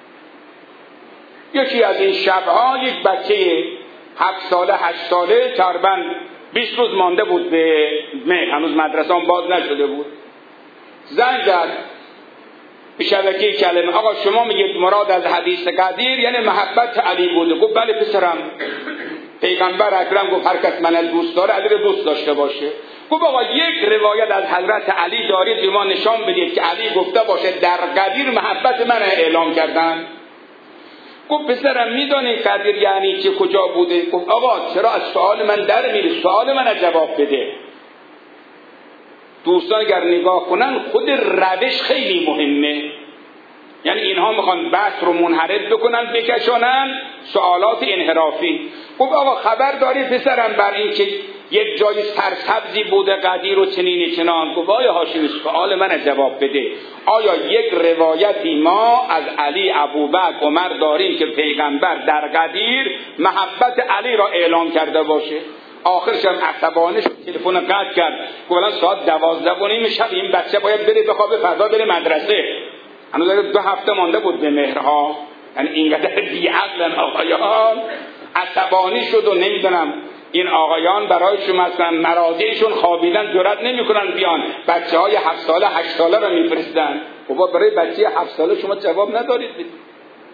یکی از این شبها یک بچه 7 ساله 8 ساله تقریباً 20 روز مانده بود به مهر، هنوز مدرسه هم باز نشده بود، زنگ زد به شبکه کلمه آقا شما میگید مراد از حدیث قدیر یعنی محبت علی بوده. گفت بله پسرم، پیغمبر اکرم گفت هر کس من دوست داره علی رو دوست داشته باشه. گفت آقا یک روایت از حضرت علی دارید به ما نشان بدید که علی گفته باشه در قدیر محبت من اعلام کردن. گفت پسرم میدونی قدیر یعنی چه، کجا بوده؟ گفت آقا چرا از سوال من در میری؟ سوال من جواب بده. دوستان اگر نگاه کنن خود روش خیلی مهمه. یعنی اینها میخوان بحث رو منحرف بکنن، بکشانن سوالات انحرافی. گفت آقا خبر داری پسرم بر این که یک جای سرسبزی بوده قدیر و چنین چنان؟ گفت آیا هاشمی سوال من جواب بده، آیا یک روایتی ما از علی، ابوبکر، عمر داریم که پیغمبر در قدیر محبت علی را اعلام کرده باشه؟ آخرش هم عصبانه شد، تلفن قطع کرد. گفت الان ساعت 12:30 شب این بچه باید بره بخوابه، فردا بره مدرسه. هنوز 2 هفته مانده بود به مهرها. یعنی اینقدر بی‌عقلن آقایان. عصبانی شد و نمیدونم این آقایان برای شما مثلا مراضیشون خوابیدن جرئت نمیکنن بیان، بچه‌های 7 ساله 8 ساله رو میفرستن. بابا برای بچه 7 ساله شما جواب ندارید بدید.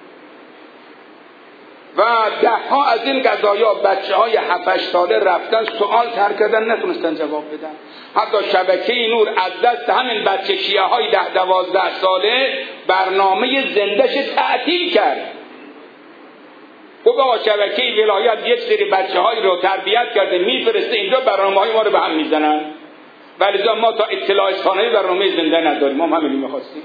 و 10 ها از این قضایا بچه‌های 7-8 ساله رفتن سوال ترک کردن، نتونستن جواب بدن. حتی شبکه نور از دست همین بچه شیعه‌های 10-12 ساله برنامه زنده‌اش تعطیل کرد. گفت آقا شبکه ولایت یک سری بچه‌هایی رو تربیت کرده میفرسته اینجا برنامه‌های ما رو به هم میزنن، ولی ما تا اطلاع ثانوی برنامه زنده نداریم. ما همین می‌خواستیم.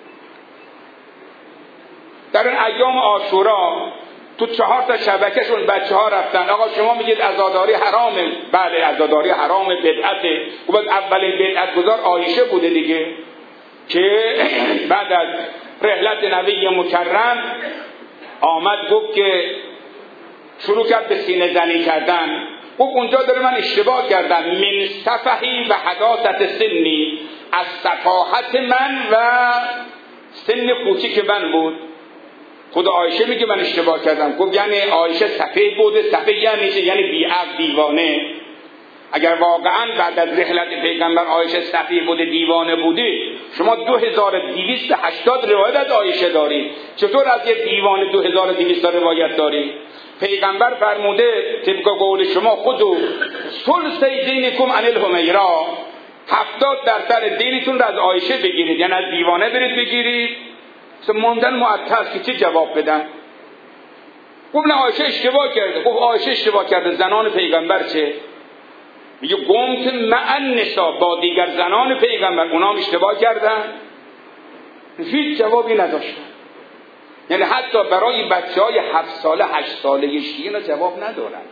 در این ایام عاشورا تو 4 تا شبکهشون بچه‌ها رفتن آقا شما میگید عزاداری حرامه. بله عزاداری حرامه، بدعته. و بعد اولین بدعت گذار عایشه بوده دیگه، که بعد از رحلت نبی مکرم آمد گفت که شروع کرد به سینه زنی کردن. گفت اونجا داره من اشتباه کردم، من سفهی و حداثت سنی، از سفاحت من و سن کوچیک من بود. خود عایشه میگه من اشتباه کردم. گفت یعنی عایشه سفیه بوده؟ سفیه یعنی بیعقل، دیوانه. اگر واقعا بعد از رحلت پیغمبر عایشه سفیه بوده، دیوانه بوده، شما 2280 روایت از عایشه دارید، چطور از یک دیوانه 2200 روایت دارید؟ پیغمبر فرموده طبق قول شما خودو ثلث دینکم عن الحمیرا، 70% دینتون رو از عایشه بگیرید، یعنی از دیوانه برید بگیرید. موندن معطل که چه جواب بدن. گفت نه عایشه اشتباه کرده. گفت عایشه اشتباه کرده، زنان پیغمبر چه؟ میگه قمت مع النساء، با دیگر زنان پیغمبر، اونا هم اشتباه کردن؟ هیچ جوابی نداشتن. یعنی حتی برای بچه‌های 7 ساله 8 ساله شیعه جواب ندارن.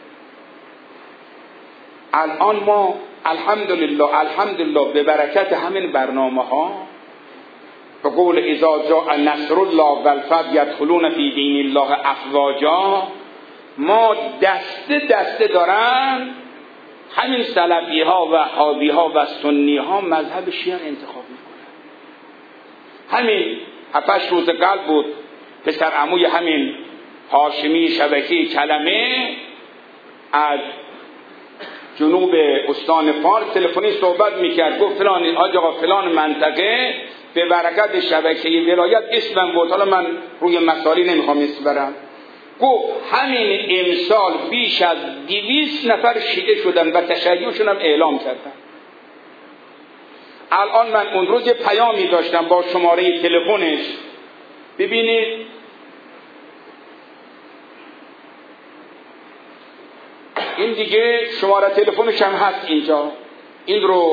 الان ما الحمدلله به برکت همین برنامه‌ها، به قول اذا جاء نصر الله والفتح یدخلون فی دین الله افواجا، ما دسته دارن همین سلفی ها و وهابی ها و سنی ها مذهب شیعه انتخاب میکنن. همین 7 روز قبل بود پسر عموی همین هاشمی شبکه کلمه از جنوب استان فارس تلفنی صحبت میکرد. گفت فلان آقا فلان منطقه به برکت شبکه ولایت اسمم بود، حالا من روی مسائلی نمیخوام اسم برم. گفت همین امسال بیش از 200 نفر شیعه شدن و تشیعشون هم اعلام کردن. الان من اون روز یه پیامی داشتم با شماره تلفنش، ببینید این دیگه شماره تلفنش هم هست اینجا. این رو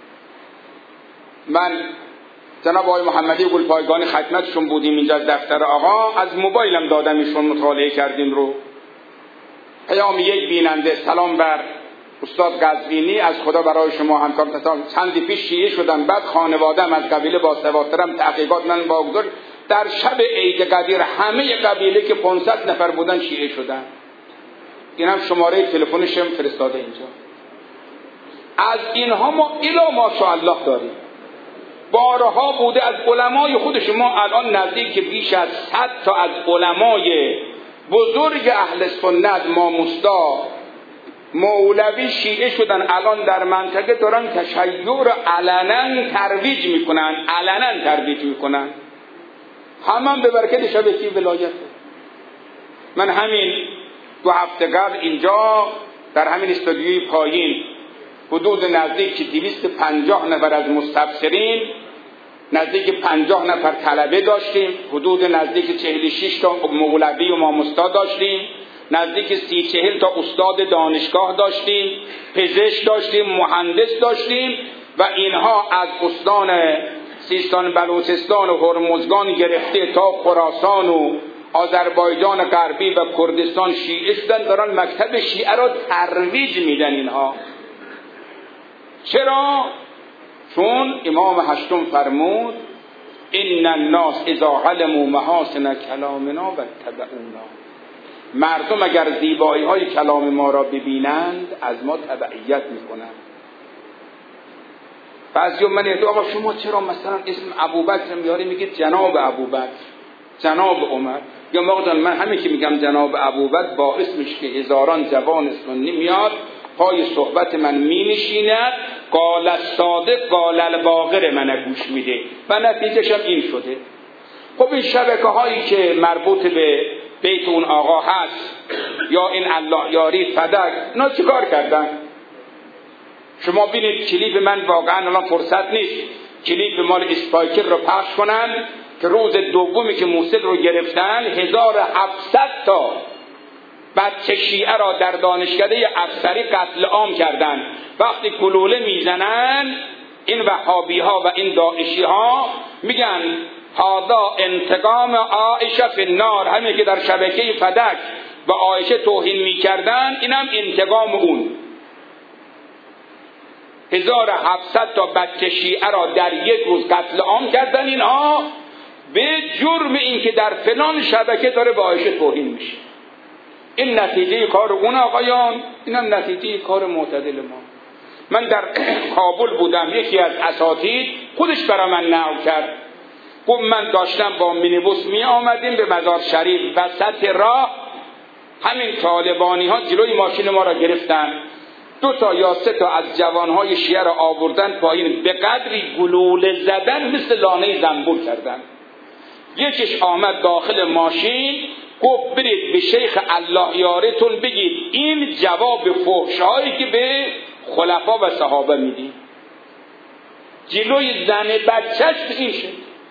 من جناب آقای محمدی گلپایگانی خدمتشون بودیم اینجا از دفتر آقا، از موبایلم دادم ایشون مطالعه کردیم رو. پیام یک بیننده: سلام بر استاد قزوینی، از خدا برای شما همکار چندی پیش شیعه شدم، بعد خانواده‌ام از قبیله باسوادترم تحقیقات من واگذار، در شب عید قدیر همه قبیله که 500 نفر بودن شیعه شدن. این هم شماره تلفنش هم فرستاده اینجا. از اینها ما الی ماشاءالله داریم. بارها بوده از علمای خودش. ما الان نزدیک بیش از 100 تا از علمای بزرگ اهل سنت، ماموستا، مولوی شیعه شدن. الان در منطقه دارن تشیع رو علنا ترویج میکنن. همه به برکت شبکه ولایت. من همین 2 هفته قبل اینجا در همین استودیوی پایین حدود نزدیک 250 نفر از مستبصرین، نزدیک 50 نفر طلبه داشتیم، حدود نزدیک 46 تا مولوی و ماموستا داشتیم، نزدیک 30-40 تا استاد دانشگاه داشتیم، پزشک داشتیم، مهندس داشتیم و اینها از استان سیستان بلوچستان و هرمزگان گرفته تا خراسان و آذربایجان غربی و کردستان شیعه شدن، دارن مکتب شیعه را ترویج میدن. اینها چرا؟ چون امام هشتم فرمود ان الناس اذا علموا محاسن کلامنا واتبعونا، مردم اگر زیبایی های کلام ما را ببینند از ما تبعیت میکنند. بعضی من ادعا آقا شما چرا مثلا اسم ابوبکر میاری میگید جناب ابوبکر، جناب عمر؟ یا موقع من همین که میگم جناب ابوبکر باعث میشه که هزاران جوان سنی میاد پای صحبت من مینشیند، قال الصادق قال الباقر من گوش میده و نتیجهش هم این شده. خب این شبکه هایی که مربوط به بیت اون آقا هست یا این الله یاری فدک، اینا چیکار کردن؟ شما ببینید کلیپ من واقعا الان فرصت نیست کلیپ مال اسپایکر رو پخش کنن که روز دومی که موسیقی رو گرفتن 1700 تا بچه شیعه را در دانشکده افسری قتل عام کردن. وقتی گلوله میزنن این وهابی ها و این داعشی ها میگن هذا انتقام عایشه فی النار، همین که در شبکه فدک به عایشه توهین میکردن اینم انتقام اون. 1700 تا بچه شیعه را در یک روز قتل عام کردن اینها به جرم این که در فلان شبکه داره به عایشه توهین میشه. این نتیجه کار اون آقایان، اینم نتیجه کار معتدل ما. من در کابل بودم، یکی از اساتید خودش برای من نقل کرد، گفت من داشتم با مینیبوس می آمدیم به مزار شریف، وسط راه همین طالبانی ها جلوی ماشین ما را گرفتن، 2 تا یا 3 تا از جوانهای شیعه را آوردن پایین، به قدری گلوله زدن مثل لانه زنبور کردن. یکیش آمد داخل ماشین گفت برید به شیخ الله یارتون بگید این جواب فحشایی که به خلفا و صحابه میدی. جلوی زن بچهش این شد.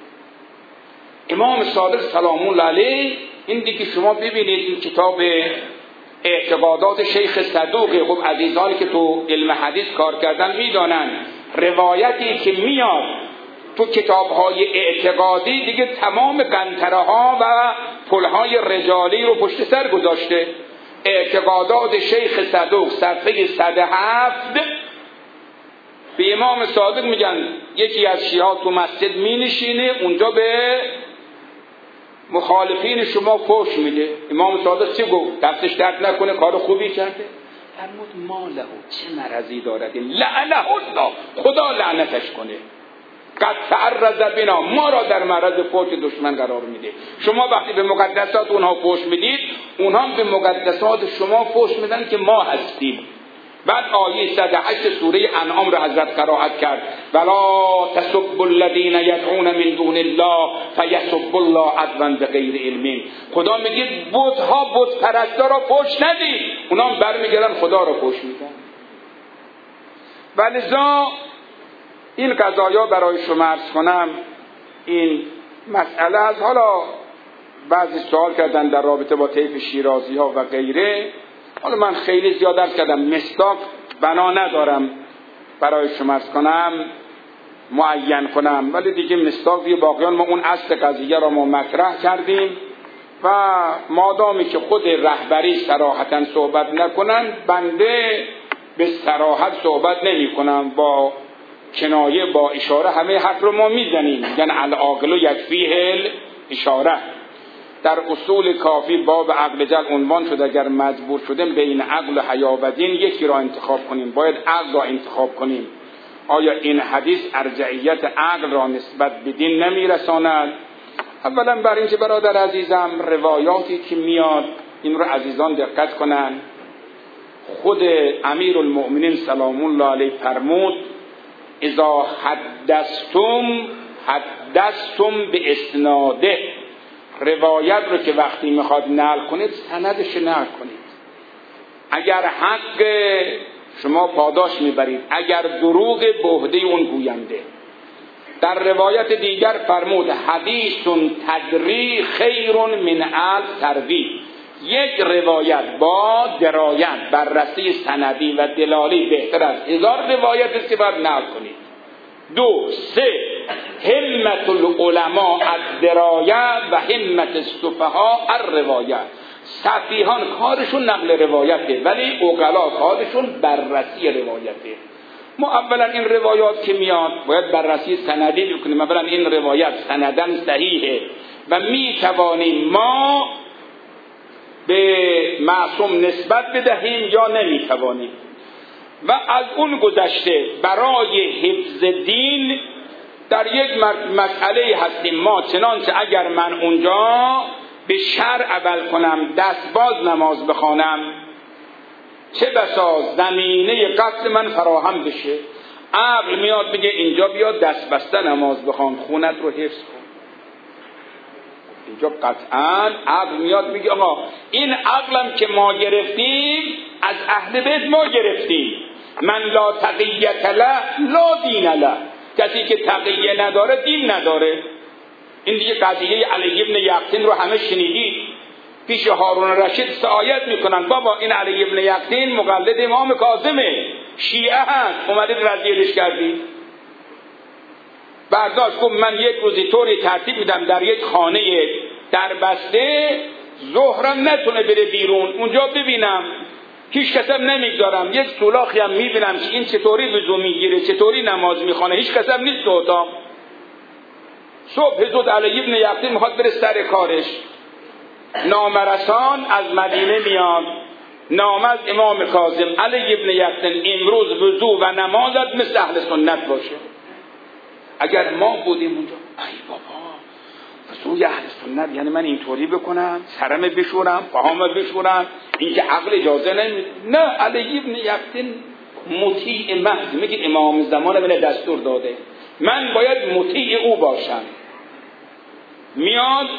امام صادق سلام الله علیه، این دیگه شما ببینید این کتاب اعتقادات شیخ صدوق، خب عزیزانی که تو علم حدیث کار کردن میدانن روایتی که میاد تو کتاب‌های اعتقادی دیگه تمام قنطره ها و پل‌های رجالی رو پشت سر گذاشته. اعتقادات شیخ صدوق صفحه 107 به امام صادق میگن یکی از شیعه تو مسجد مینشینه اونجا به مخالفین شما فحش میده. امام صادق چی گفت؟ دستش درد نکنه، کار خوبی کرده. فرمود ما له، چه مرضی دارد، لعنه الله، خدا لعنتش کنه، قد تعرض بنا، ما را در معرض فحش دشمن قرار میده. شما وقتی به مقدسات اونها فحش میدید، اونها به مقدسات شما فحش میدن که ما هستیم. بعد آیه 108 سوره انعام را حضرت قرائت کرد، ولا تسبوا الذين يدعون من دون الله فيسبوا الله عدوا بغیر علم. خدا میگه بت‌ها، بت پرستا را فحش ندید، اونها برمیگردن خدا را فحش میدن. ولذا این قضایا برای شما عرض کنم، این مسئله از حالا بعضی سوال کردن در رابطه با طیف شیرازی ها و غیره. حالا من خیلی زیاد عرض کردم، مصداق بنا ندارم برای شما عرض کنم معین کنم، ولی دیگه مصداق باقیان ما اون اصل قضیه را ما مطرح کردیم و مادامی که خود رهبری صراحتا صحبت نکنن، بنده به صراحت صحبت نمی کنم، با کنایه با اشاره همه حرف رو ما میزنیم. یعنی العاقل یکفیه الاشاره. در اصول کافی باب عقل جل عنوان شده اگر مجبور شدیم بین عقل و حیا و دین یکی را انتخاب کنیم، باید عقل را انتخاب کنیم. آیا این حدیث ارجعیت عقل را نسبت به دین نمیرساند؟ اولا بر اینکه برادر عزیزم روایاتی که میاد این رو عزیزان دقت کنن. خود امیر المؤمنین سلام الله علیه فرمود اذا حدثتم به اسناده، روایت رو که وقتی میخواد نقل کنید سندش نقل کنید. اگر حق شما پاداش میبرید، اگر دروغ بهده اون گوینده. در روایت دیگر فرمود حدیث تدری خیر من الف تروی. یک روایت با درایت بررسی سندی و دلالی بهتر از 1000 روایت است که باید نقل کنید. 2 3 همت العلماء الدرایت و همت السفهاء الروایت. سفیهان کارشون نقل روایته ولی عقلا کارشون بررسی روایته. ما اولا این روایات که میاد باید بررسی سندی بکنیم. اولا این روایت سندن صحیحه و میتوانیم ما به معصوم نسبت بدهیم یا نمیتوانیم. و از اون گذشته برای حفظ دین در یک مسئله هستیم ما، چنانچه اگر من اونجا به شرع عمل کنم، دست باز نماز بخوانم، چه بسا زمینه قتل من فراهم بشه. عقل میاد میگه اینجا بیا دست بسته نماز بخوان، خونت رو حفظ کن. اینجا قطعا عقل میاد میگه آقا این عقلم که ما گرفتیم از اهل بیت ما گرفتیم، من لا تقیت له لا دین له. کسی که تقیه نداره دین نداره. این دیگه قضیه علی ابن یقطین رو همه شنیدید. پیش هارون رشید سعایت میکنن بابا این علی ابن یقطین مقلد امام کاظمه، شیعه هست، اومدید رضیلش کردی. برداشت گفت من یک روزی طوری ترتیب میدم در یک خانه دربسته ظهرم نتونه بره بیرون، اونجا ببینم هیچ کسم نمیگذارم، یک سولاخی هم میبینم که این چطوری وضو میگیره، چطوری نماز میخونه، هیچ کسم نیست تو اتاق. صبح زود علی ابن یقطین میخواد بره سر کارش، نامرسان از مدینه میاد، نامه از امام کاظم، علی ابن یقطین امروز وضو و نمازت مثل اهل سنت باشه. اگر ما بودیم اونجا ای بابا وضوی اهل سنت یعنی من اینطوری بکنم، سرم بشورم، پاهام بشورم، این که عقل اجازه نمیده. نه، علی ابن یقطین مطیع محض، میگه امام زمان من دستور داده، من باید مطیع او باشم. میاد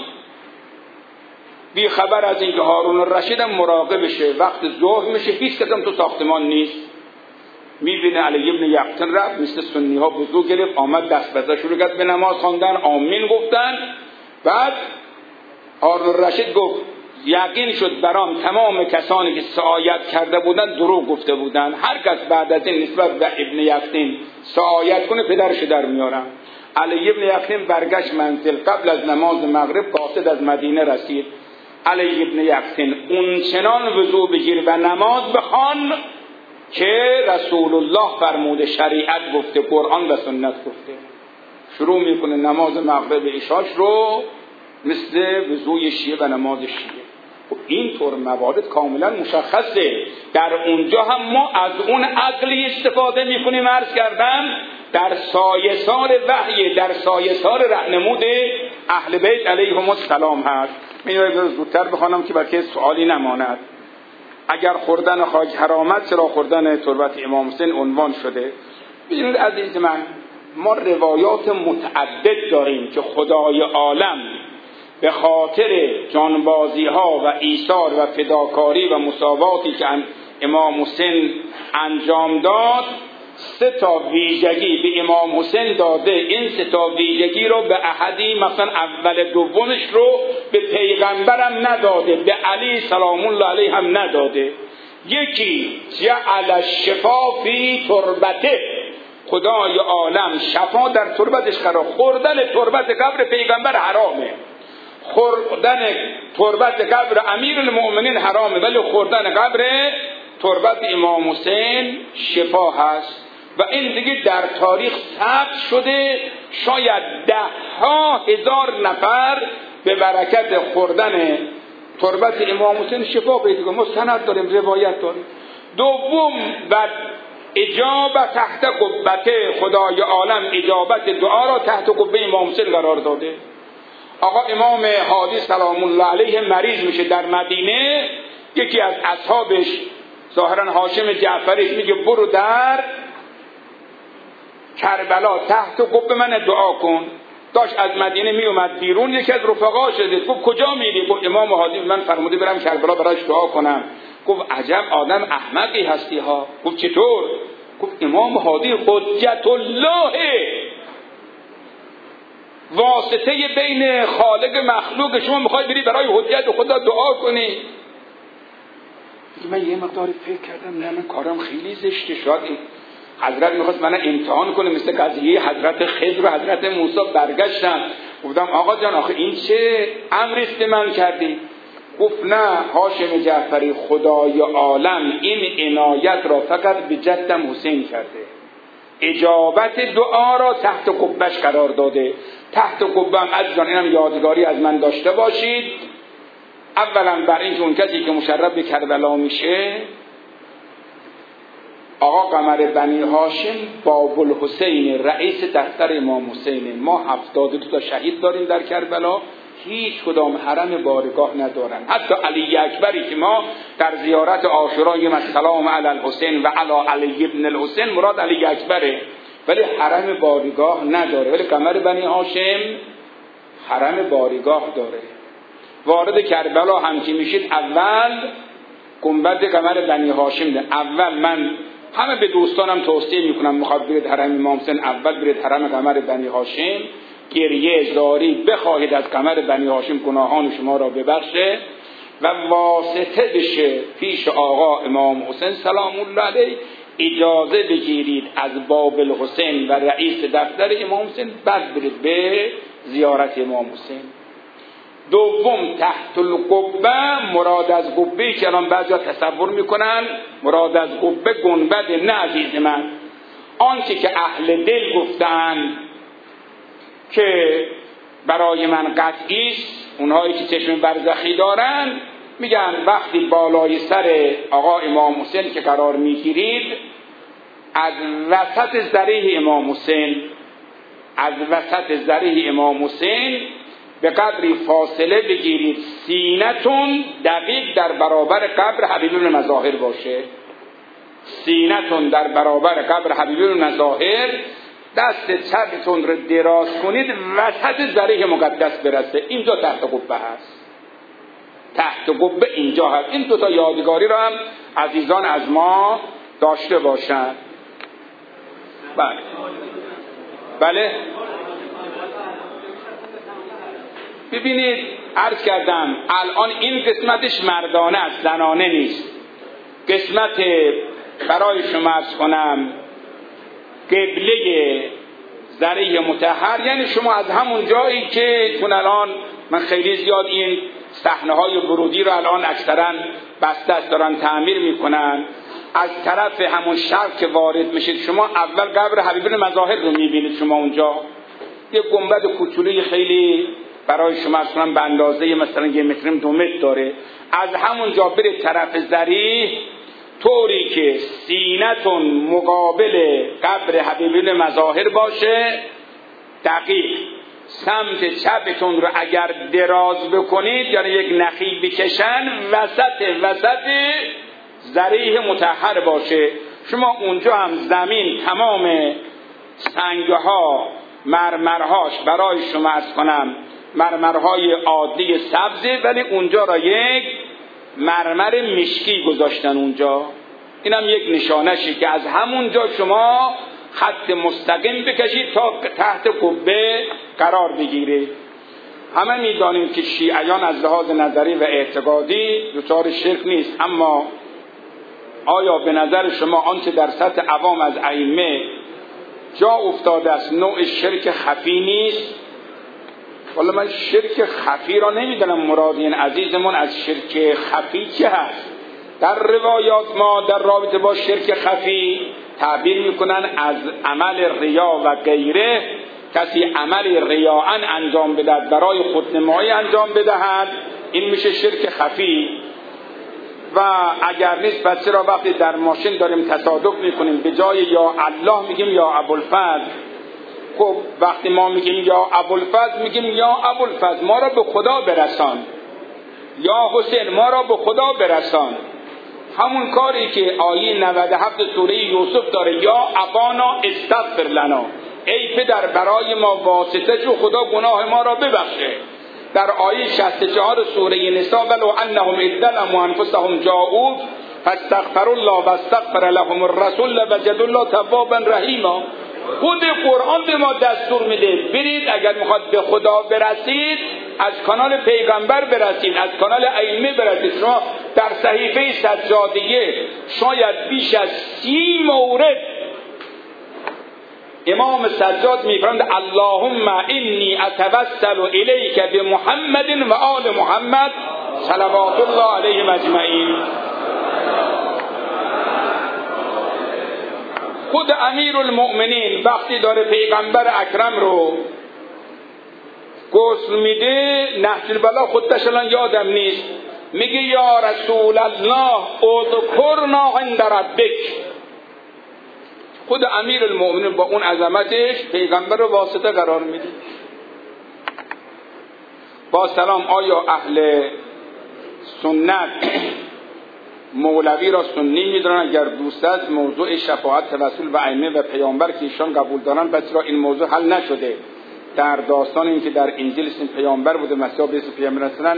بی خبر از اینکه هارون الرشید هم مراقبشه، وقت ظهر میشه هیچ کس هم تو ساختمان نیست، میبینه علی ابن یقطین رفت مثل سنی ها وضو گرفت، آمد دست بزا شروع کرد به نماز خواندن، آمین گفتن. بعد هارون الرشید گفت یقین شد برام تمام کسانی که سعایت کرده بودن دروغ گفته بودن، هر کس بعد از این نسبت به ابن یقطین سعایت کنه پدرش در میارم. علی ابن یقطین برگشت منزل، قبل از نماز مغرب قاصد از مدینه رسید. علی ابن یقطین اون چنان وضو بگیر و نماز بخوان که رسول الله فرموده، شریعت گفته، قرآن و سنت گفته. شروع میکنه نماز مغرب عشاش رو مثل وضوی شیعه و نماز شیعه. خب این طور موارد کاملا مشخصه. در اونجا هم ما از اون عقلی استفاده میکنیم، عرض کردم در سایه‌سار وحی، در سایه‌سار راهنمود اهل بیت علیهم السلام هست. من زودتر بخوانم که برای سوالی نماند. اگر خوردن خاک حرامت، چرا خوردن تربت امام حسین عنوان شده؟ ببینید عزیز من، ما روایات متعدد داریم که خدای عالم به خاطر جانبازی ها و ایثار و فداکاری و مساواتی که امام حسین انجام داد 3 ویژگی به امام حسین داده. این 3 ویژگی رو به احدی مثلا اول دومش رو به پیغمبرم نداده، به علی سلام الله علیه هم نداده. یکی جعل الشفا فی تربته، خدای عالم شفا در تربتش قرار. خوردن تربت قبر پیغمبر حرامه، خوردن تربت قبر امیر المؤمنین حرامه، ولی خوردن قبر تربت امام حسین شفا هست. و این دیگه در تاریخ ثبت شده، شاید 10,000 نفر به برکت خوردن تربت امام حسین شفا پیدا کنند. ما سند داریم، روایت داریم. دوم، و اجابت تحت قبته، خدای عالم اجابت دعا را تحت قبه امام حسین قرار داده. آقا امام هادی سلام الله علیه مریض میشه در مدینه، یکی از اصحابش ظاهرا هاشم جعفری میگه برو در کربلا تحت قبه من دعا کن. داشت از مدینه می اومد بیرون، یکی از رفقا شده گفت کجا میری؟ گفت امام هادی من فرموده برم کربلا براش دعا کنم. گفت عجب آدم احمقی هستی ها. گفت چطور؟ گفت امام هادی حجت الله، واسطه بین خالق مخلوق، شما میخوای بری برای حجت خدا دعا کنی؟ من یه مقداری فکر کردم نه من کارم خیلی زشته، شاید حضرت میخواست من امتحان کنه مثل قضیه حضرت خضر و حضرت موسی. برگشتم گفتم آقا جان آخه این چه امریست من کردی؟ گفت نه هاشم جعفری، خدای عالم این عنایت را فقط به جدم حسین کرده، اجابت دعا را تحت قبهش قرار داده. تحت قبهم عزیزان اینم یادگاری از من داشته باشید. اولا بر اینکه اون کسی که مشرف به کربلا میشه آقا قمر بنی هاشم باب الحسین، رئیس دفتر امام حسین. ما 72 تا شهید داریم در کربلا، هیچ کدام حرم بارگاه ندارن. حتی علی اکبری که ما در زیارت عاشورا السلام علی الحسین و علی علی ابن الحسین، مراد علی اکبره، ولی حرم بارگاه نداره. ولی قمر بنی هاشم حرم بارگاه داره. وارد کربلا هم که میشید اول گنبد قمر بنی هاشم ده. اول من همه به دوستانم توصیه میکنم میخواد برید حرم امام حسین، اول برید حرم قمر بنی هاشم، گریه زاری بخواهید از قمر بنی هاشم گناهان شما را ببخشه. و واسطه بشه پیش آقا امام حسین سلام الله علیه، اجازه بگیرید از باب الحسین و رئیس دفتر امام حسین، بعد برید به زیارت امام حسین. دوم، تحت القبه، مراد از قبه که الان بعضیا تصور میکنن مراد از قبه گنبد، نه عزیز من، آنچه که اهل دل گفتن که برای من قطعی است، اونهایی که چشم برزخی دارن میگن وقتی بالای سر آقا امام حسین که قرار میگیرید، از وسط ذریح امام حسین، از وسط ذریح امام حسین به قدری فاصله بگیرید سینتون دقیق در برابر قبر حبیب المظاهر باشه. سینتون در برابر قبر حبیب المظاهر، دست چپتون رو دراز کنید وسط ذریح مقدس برسه. اینجا تحت قبه هست، تحت قبه اینجا هست. این دوتا یادگاری رو هم عزیزان از ما داشته باشند. بله بله، ببینید عرض کردم الان این قسمتش مردانه است، زنانه نیست. قسمت برای شما عرض کنم قبله ذریح مطهر، یعنی شما از همون جایی که چون الان من خیلی زیاد این صحنه‌های ورودی رو الان اکثرا بسته است دارن تعمیر میکنن، از طرف همون شرق که وارد میشید شما اول قبر حبیب المظاهر رو میبینید. شما اونجا یه گنبد کوچولوی خیلی برای شما اصلا به اندازه مثلا 1 متر 2 متر داره. از همونجا برید طرف ذریح، طوری که سینتون مقابل قبر حبیب المظاهر باشه، دقیق سمت چپتون رو اگر دراز بکنید، یعنی یک نخی بکشن، وسط ذریح مطهر باشه. شما اونجا هم زمین تمام سنگها مرمرهاش برای شما عرض کنم مرمرهای عادی سبزه، ولی اونجا را یک مرمر مشکی گذاشتن اونجا. اینم یک نشانشی که از همونجا شما خط مستقیم بکشید تا تحت قبه قرار بگیره. همه میدانیم که شیعیان از لحاظ نظری و اعتقادی دچار شرک نیست، اما آیا به نظر شما آنچه در سطح عوام از ائمه جا افتاده است نوع شرک خفی نیست؟ والا من شرک خفی را نمیدونم مراد این عزیزمون از شرک خفی چه هست. در روایات ما در رابطه با شرک خفی تعبیر میکنن از عمل ریا و غیره. کسی عمل ریاءً انجام بدهد، برای خودنمایی انجام بدهد، این میشه شرک خفی. و اگر نیست پس چرا وقتی در ماشین داریم تصادف میکنیم به جای یا الله میگیم یا ابوالفضل؟ خب وقتی ما میگیم یا ابوالفضل میگیم یا ابوالفضل ما را به خدا برسان، یا حسین ما را به خدا برسان. همون کاری که آیه 97 سوره یوسف داره، یا ابانا استغفر لنا، ای پدر برای ما واسطه شو، خدا گناه ما را ببخشه. در آیه 64 سوره نساء ولو انهم اذ ظلموا انفسهم جاءوک فاستغفروا الله واستغفر لهم الرسول لوجدوا الله توابا رحیما. خود قرآن به ما دستور میده برید اگر میخواد به خدا برسید از کانال پیغمبر برسید، از کانال ائمه برسید. شما در صحیفه سجادیه شاید بیش از 30 مورد امام سجاد میفرماید اللهم انی اتوسل الیک بمحمد و آل محمد صلوات الله علیهم اجمعین. خود امیر المؤمنین وقتی داره پیغمبر اکرم رو غسل میده، نهج البلاغه خودش الان یادم نیست، میگه یا رسول الله اذکرنا عند ربک. خود امیر المؤمنین با اون عظمتش پیغمبر رو واسطه قرار میده. با سلام، آیا اهل سنت مولوی را سنی میدونن؟ اگر دوست است موضوع شفاعت رسول و ائمه و پیامبر که ایشان قبول دارن، پس را این موضوع حل نشده؟ در داستان این که در انجیل اسم پیامبر بوده، مسیح به اسم پیامبر اصلا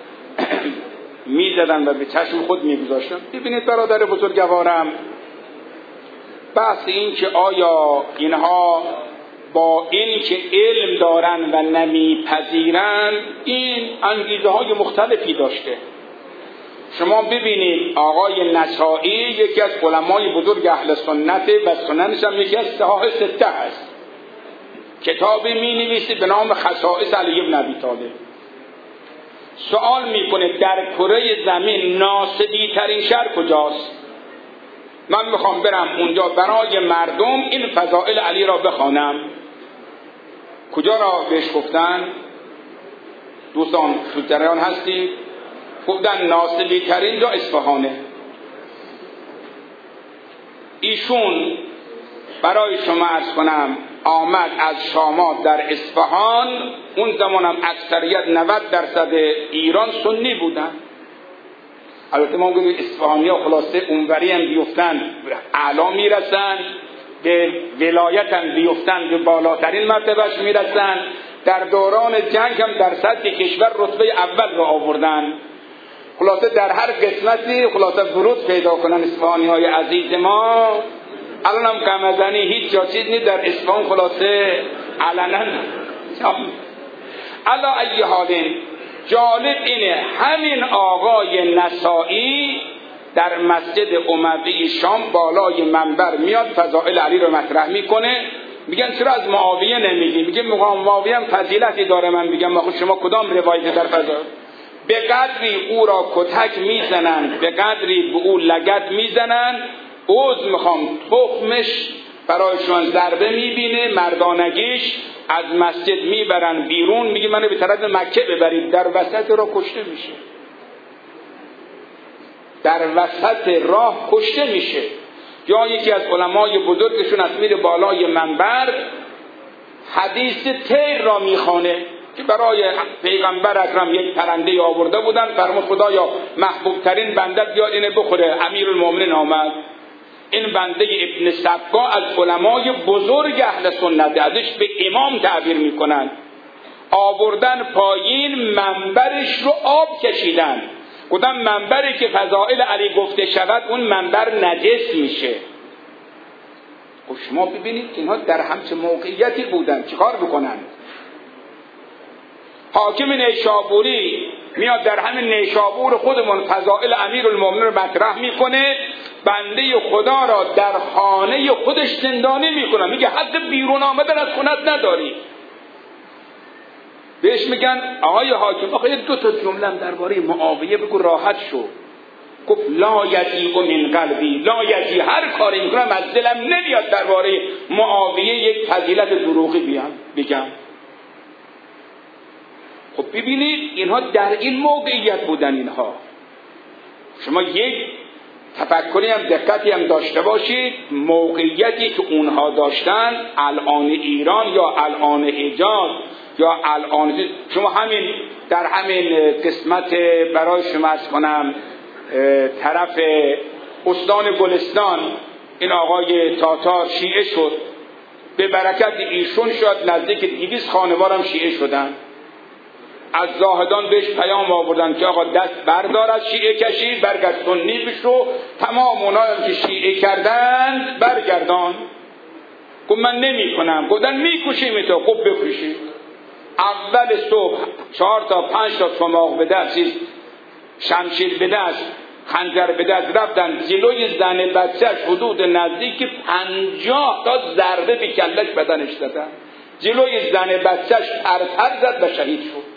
میزدن و به چشم خود میگذاشتن. ببینید برادر بزرگوارم، بحث این که آیا اینها با این که علم دارن و نمیپذیرن، این انگیزه های مختلفی داشته. شما ببینید آقای نسائی یکی از علمای بزرگ اهل سنت و سننش هم یکی از صحاح سته هست. کتابی می نویسه به نام خصائص علی بن ابی طالب. سوال میکنه در کره زمین ناسبی ترین شهر کجاست؟ من میخوام برم اونجا برای مردم این فضائل علی را بخوانم. کجا را بهش گفتن؟ دوستان تو جریان هستید؟ گفتن ناسبی ترین جا اصفهانه. ایشون برای شما عرض کنم آمد از شامات در اصفهان. اون زمان هم اکثریت 90% ایران سنی بودن. البته ما گفتیم اصفهانی ها خلاصه اونوری هم بیفتن اعلا میرسن، به ولایت هم بیفتن به بالاترین مرتبهش میرسن. در دوران جنگ هم در سطح کشور رتبه اول رو آوردن. خلاصه در هر قسمتی خلاصه ورود پیدا کنن اصفهانی های عزیز ما. الان هم کمزنی هیچ جا چیز نیست در اصفهان خلاصه علنا. علا ای حالین جالب اینه همین آقای نسائی در مسجد اموی شام بالای منبر میاد فضائل علی رو مطرح میکنه. میگن چرا از معاویه نمیگی؟ میگه معاویه هم فضیلتی داره. من میگم آخه شما کدام روایت در فضائل؟ به قدری او را کتک میزنن، به قدری به او لگد میزنن، عوض میخوام تخمش برایشون ضربه میبینه، مردانگیش از مسجد میبرن بیرون. میگه منو به طرف مکه ببرید. در وسط راه کشته میشه. در وسط راه کشته میشه. یا یکی از علمای بزرگشون از میره بالای منبر حدیث طیر را میخوانه که برای پیغمبر اکرم یک پرنده آورده بودن. فرمود خدایا محبوب ترین بنده بیاد اینه بخوره. امیرالمومنین آمد. این بنده ابن سبقا از علمای بزرگ اهل سنت، ازش به امام تعبیر میکنن. آوردن پایین منبرش رو آب کشیدن. گفتن منبری که فضائل علی گفته شود اون منبر نجس میشه. خب شما ببینید که اینها در همچه موقعیتی بودن چیکار بکنن؟ حاکم نیشابوری میاد در همین نیشابور خودمون فضائل امیرالمومنین رو مطرح میکنه. بنده خدا را در خانه خودش زندانی میکنه. میگه حق بیرون آمدن از خونت نداری. بهش میگن آقای حاکم آخه 2 جمله درباره معاویه بگو راحت شو. گفت لا یجیء من قلبی لا یجیء. هر کاری میکنم از دلم نمیاد درباره معاویه یک فضیلت دروغی بگم. خب ببینید اینها در این موقعیت بودن. اینها شما یک تفکری هم دقتی هم داشته باشید. موقعیتی که اونها داشتن الان ایران یا الان حجاز یا الان شما همین در همین قسمت برای شما عرض کنم طرف استان گلستان این آقای تاتار شیعه شد. به برکت ایشون شد نزدیک 200 خانوار هم شیعه شدن. از زاهدان بهش پیام آوردن که آقا دست بردار از شیعه کشی، برگرد سنی بشو، تمام اونایی که شیعه کردند برگردان. گفت من نمی کنم. گفتن میکشیم تو. خوب بکشید. اول صبح 4 تا 5 تا چماق به دست، شمشیر به دست، خنجر به دست رفتن جلوی زن بچهش حدود نزدیک 50 تا ضربه به کلش بدنش دادن. جلوی زن بچهش پرپر زد و شهید شد.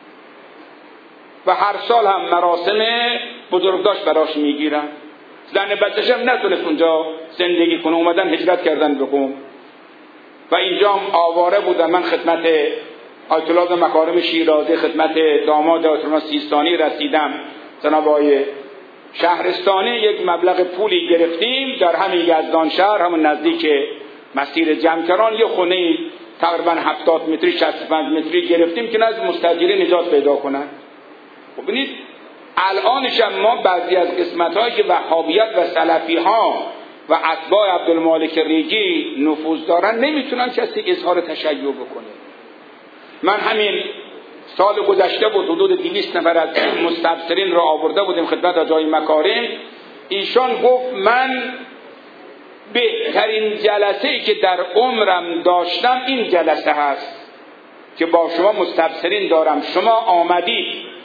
و هر سال هم مراسم بزرگداشت براش میگیرن. زن بچه‌ش هم نتونست اونجا زندگی کنه، اومدن هجرت کردن به قم و اینجا هم آواره بودن. من خدمت آیت الله مکارم شیرازی، خدمت داماد آیت الله سیستانی رسیدم. جناب آقای شهرستانی یک مبلغ پولی گرفتیم در همین یزدان شهر، همون نزدیک مسیر جمکران، یه خونه تقریبا 70 متری 65 متری گرفتیم که از مستاجرین نجات پیدا کنن. ببینید الانش ما بعضی از قسمت‌هایی که وهابیت و سلفی ها و اتباع عبدالمالک ریگی نفوذ دارن نمیتونن کسی اظهار تشیع بکنه. من همین سال گذشته بود حدود 200 نفر از مستبصرین را آورده بودیم خدمت آقای مکارم. ایشان گفت من بهترین جلسه‌ای که در عمرم داشتم این جلسه هست که با شما مستبصرین دارم. شما آمدید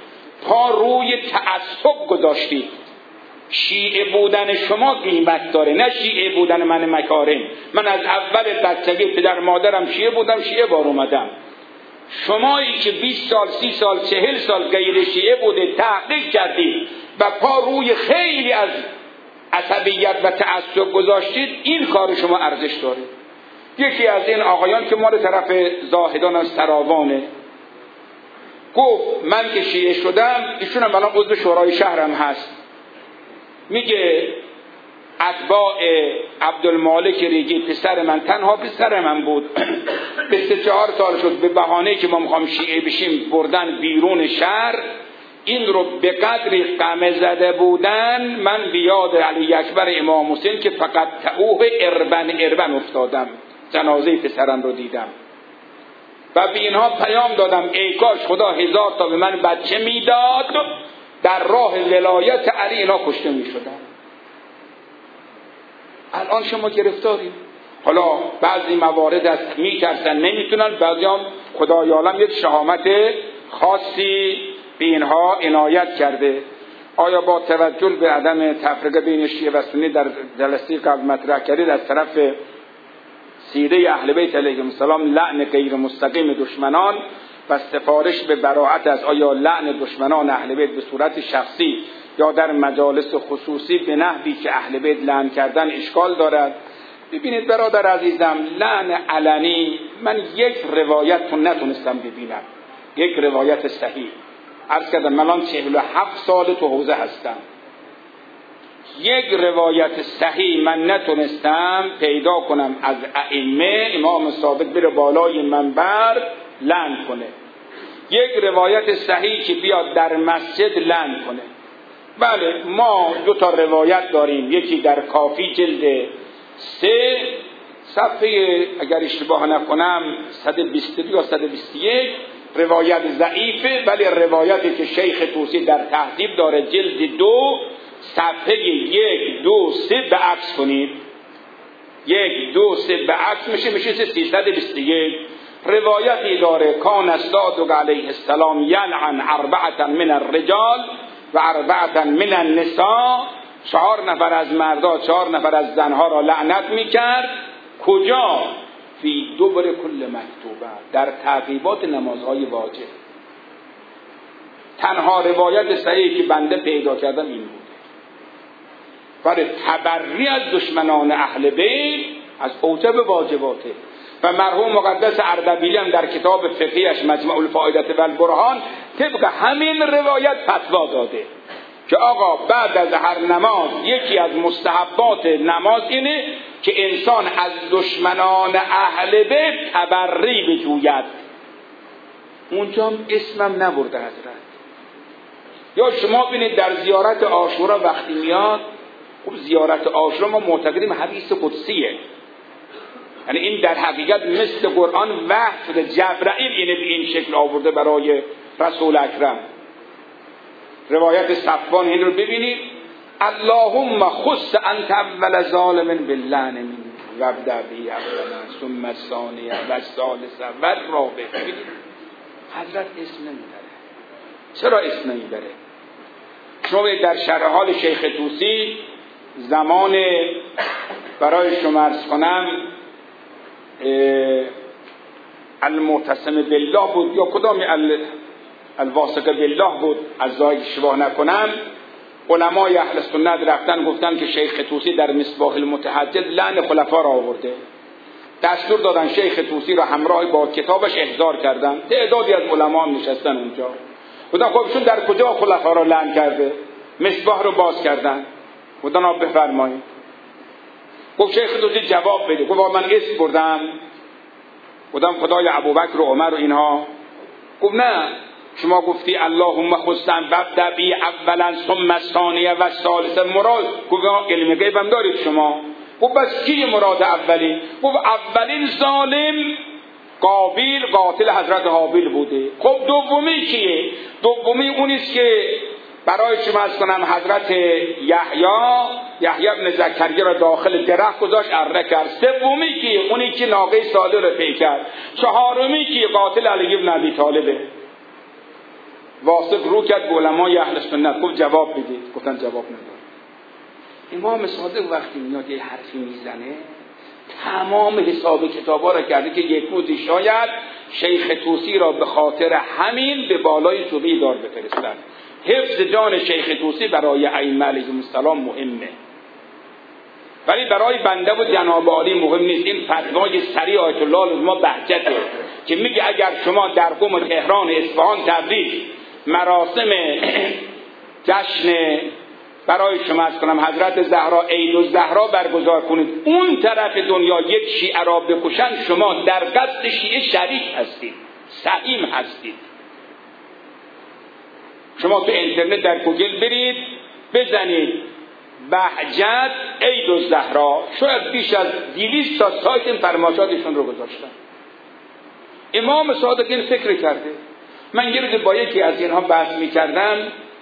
پا روی تعصب گذاشتید. شیعه بودن شما قیمت داره، نه شیعه بودن من مکارم. من از اول بچگی پدر مادرم شیعه بودم، شیعه بار اومدم. شمایی که 20 سال 30 سال 40 سال غیر شیعه بوده، تحقیق کردید و پا روی خیلی از عصبیت و تعصب گذاشتید، این کار شما ارزش داره. یکی از این آقایان که مال طرف زاهدان از تراوانه گفت من که شیعه شدم، ایشون هم الان عضو شورای شهرم هست، میگه اتباع عبدالمالک ریگی پسر من، تنها پسر من بود، به 3-4 سال شد به بهانه که ما میخوام شیعه بشیم بردن بیرون شهر. این رو به قدری غم زده بودن، من بیاد علی اکبر امام حسین که فقط تعوه اربن افتادم، جنازه پسرم رو دیدم و به اینها پیام دادم ای کاش خدا 1000 تا به من بچه میداد، در راه ولایت علی اینا کشته میشدن. الان شما گرفتارید. حالا بعضی موارد است میترسن نمیتونن، بعضی هم خدای عالم یک شهامت خاصی به اینها عنایت کرده. آیا با توجه به عدم تفرقه بین شیعه و سنی در جلسه قبل مطرح کردید از طرف سیره اهل بیت علیهم السلام لعن غیر مستقیم دشمنان و سفارش به براءت از آیا لعن دشمنان اهل بیت به صورت شخصی یا در مجالس خصوصی به نحوی که اهل بیت لعن کردن اشکال دارد؟ ببینید برادر عزیزم، لعن علنی من یک روایت نتونستم ببینم، یک روایت صحیح. عرض کردم من الان 47 سال تو حوزه هستم، یک روایت صحیح من نتونستم پیدا کنم از ائمه امام صادق بره بالای منبر لعن کنه، یک روایت صحیح که بیاد در مسجد لعن کنه. بله ما 2 تا روایت داریم، یکی در کافی جلد 3 صفحه اگر اشتباه نکنم 122 یا 121 روایت ضعیفه، ولی روایتی که شیخ طوسی در تهذیب داره جلد 2 صفحه 1 2 3 به عکس کنید، 1 2 3 به عکس میشه 321. روایتی داره کان الصادق علیه السلام یلعن 4 من الرجال و 4 من النساء، 4 نفر از مردا 4 نفر از زنها را لعنت میکرد. کجا؟ فی دبر کل مکتوبه، در تعقیبات نمازهای واجب. تنها روایت صحیحی که بنده پیدا کردم این بود. برای تبری از دشمنان اهل بیت از اوجب واجباته. و مرحوم مقدس اردبیلی هم در کتاب فقهیش مجمع الفائدة و البرهان طبق همین روایت فتوا داده که آقا بعد از هر نماز یکی از مستحبات نماز اینه که انسان از دشمنان اهل بیت تبری بجوید. اونجا اسمم نبرده حضرت. یا شما ببینید در زیارت عاشورا وقتی میاد، خب زیارت عاشورا ما معتقدیم حدیث قدسیه، یعنی این در حقیقت مثل قرآن وحی شده، جبرائیل اینه به این شکل آورده برای رسول اکرم. روایت صفوان این رو ببینید، اللهم خص انت اول ظالم باللعن من وابدأ به اولا ثم الثانیه و الثالثه و الرابعه. حضرت اسم نمیبره. چرا اسم نمیبره؟ شما در شرح حال شیخ طوسی زمان برای شما عرض کنم المعتصم بالله بود یا کدام الواثق بالله بود، از جایی اشتباه نکنم، علمای اهل سنت رفتن گفتن که شیخ طوسی در مصباح المتحجج لعن خلفا را آورده. دستور دادن شیخ طوسی را همراه با کتابش احضار کردن. تعدادی از علما هم نشستن اونجا. گفتن خب ایشون در کجا خلفا را لعن کرده؟ مصباح رو باز کردن. گفتن بفرمایید. گفت شیخ طوسی جواب بده. گفت من اسم بردم، گفتم خدای ابوبکر و عمر و اینها. گفت نه، شما گفتی اللهم خصن وابدأ بی اولا ثم الثانیه و الثالثه. مراد گفت علم غیب هم دارید شما. گفت بس کی مراد اولی؟ گفت اولین ظالم قابیل قاتل حضرت حابیل بوده. خب دومی کیه؟ دومی اونیست که برای شما از کنم حضرت یحیی ابن زکریا را داخل درخت گذاشت اره کرد. سومی کیه؟ اونی که ناقه صالح را پی کرد. چهارمی کیه؟ قاتل علی ابن ابی طالبه. واسق رو کرد به علمای اهل سنت، گفت جواب بدید، گفتن جواب نداره. امام صادق وقتی میاد یه حرفی میزنه تمام حساب کتابا را کرده که یک روزی شاید شیخ طوسی را به خاطر همین به بالای صوبه دار بفرستن. حفظ جان شیخ طوسی برای ائمه علیهم السلام مهمه، ولی برای بنده و جناب عالی مهم نیست. این فتوای سری آیت الله العظمی بهجته که میگه اگر شما در قم، تهران، اصفهان، تبریز مراسم جشن برای شما از کنم حضرت زهرا، عید الزهرا برگزار کنید، اون طرف دنیا یک شیعه را بکشن، شما در قصد شیعه شریک هستید، سهیم هستید. شما تو اینترنت در گوگل برید بزنید بهجت عید الزهرا، شاید بیش از 200 تا سایت این فرمایشاتشون رو گذاشتن. امام صادق این فکر کرده. من یه روز با یکی از اینها بحث می‌کردم،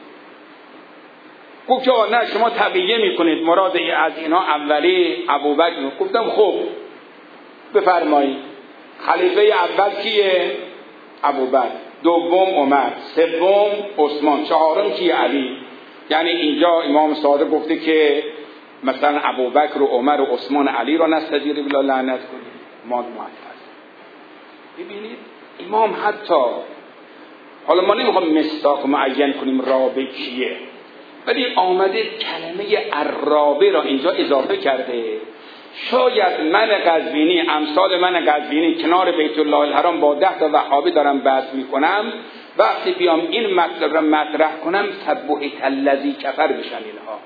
گفت نه شما تبیه میکنید مراد از اینا اولی ابوبکر. گفتم خب بفرمایید، خلیفه اول کیه؟ ابوبکر، دوم عمر، سوم عثمان، چهارم کیه؟ علی. یعنی اینجا امام صادق گفته که مثلا ابوبکر و عمر و عثمان علی را نستجیره بلا لعنت کنید، ما معتز. ببینید امام حتی، حالا ما نمیخوام مصداق معین کنیم رابع کیه، ولی آمده کلمه عرابه را اینجا اضافه کرده. شاید من قزوینی، امثال من قزوینی کنار بیت الله الحرام با 10 تا وهابی دارم بحث میکنم، وقتی بیام این مطلب را مطرح کنم تبعت الذی کفر بشن اینها.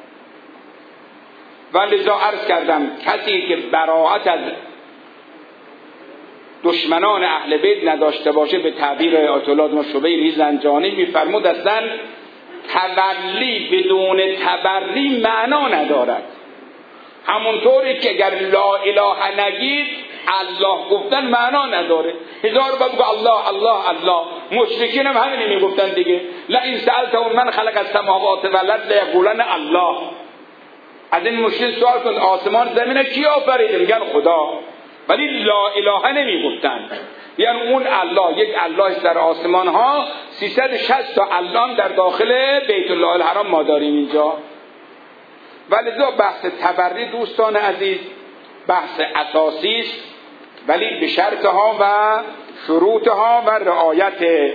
ولذا عرض کردم کسی که براءت از دشمنان اهل بیت نداشته باشه، به تعبیر آیت الله شبیری زنجانی میفرمود اصلا تولی بدون تبری معنا ندارد. همونطوری که اگر لا اله نگید الله گفتن معنا نداره. هزار بار بگو الله الله الله. مشرکین هم همین میگفتن دیگه، لئن سألتهم من خلق السماوات والارض لیقولن الله. از این مشرک سوال کن آسمان زمین کی آفرید؟ میگن خدا، ولی لا اله نمیگفتن. یعنی اون الله، یک الله در آسمان ها، 360 تا الله در داخل بیت الله الحرام ما داریم اینجا. ولذا بحث تبری دوستان عزیز بحث اساسی است، ولی به شرطها و شروطها و رعایت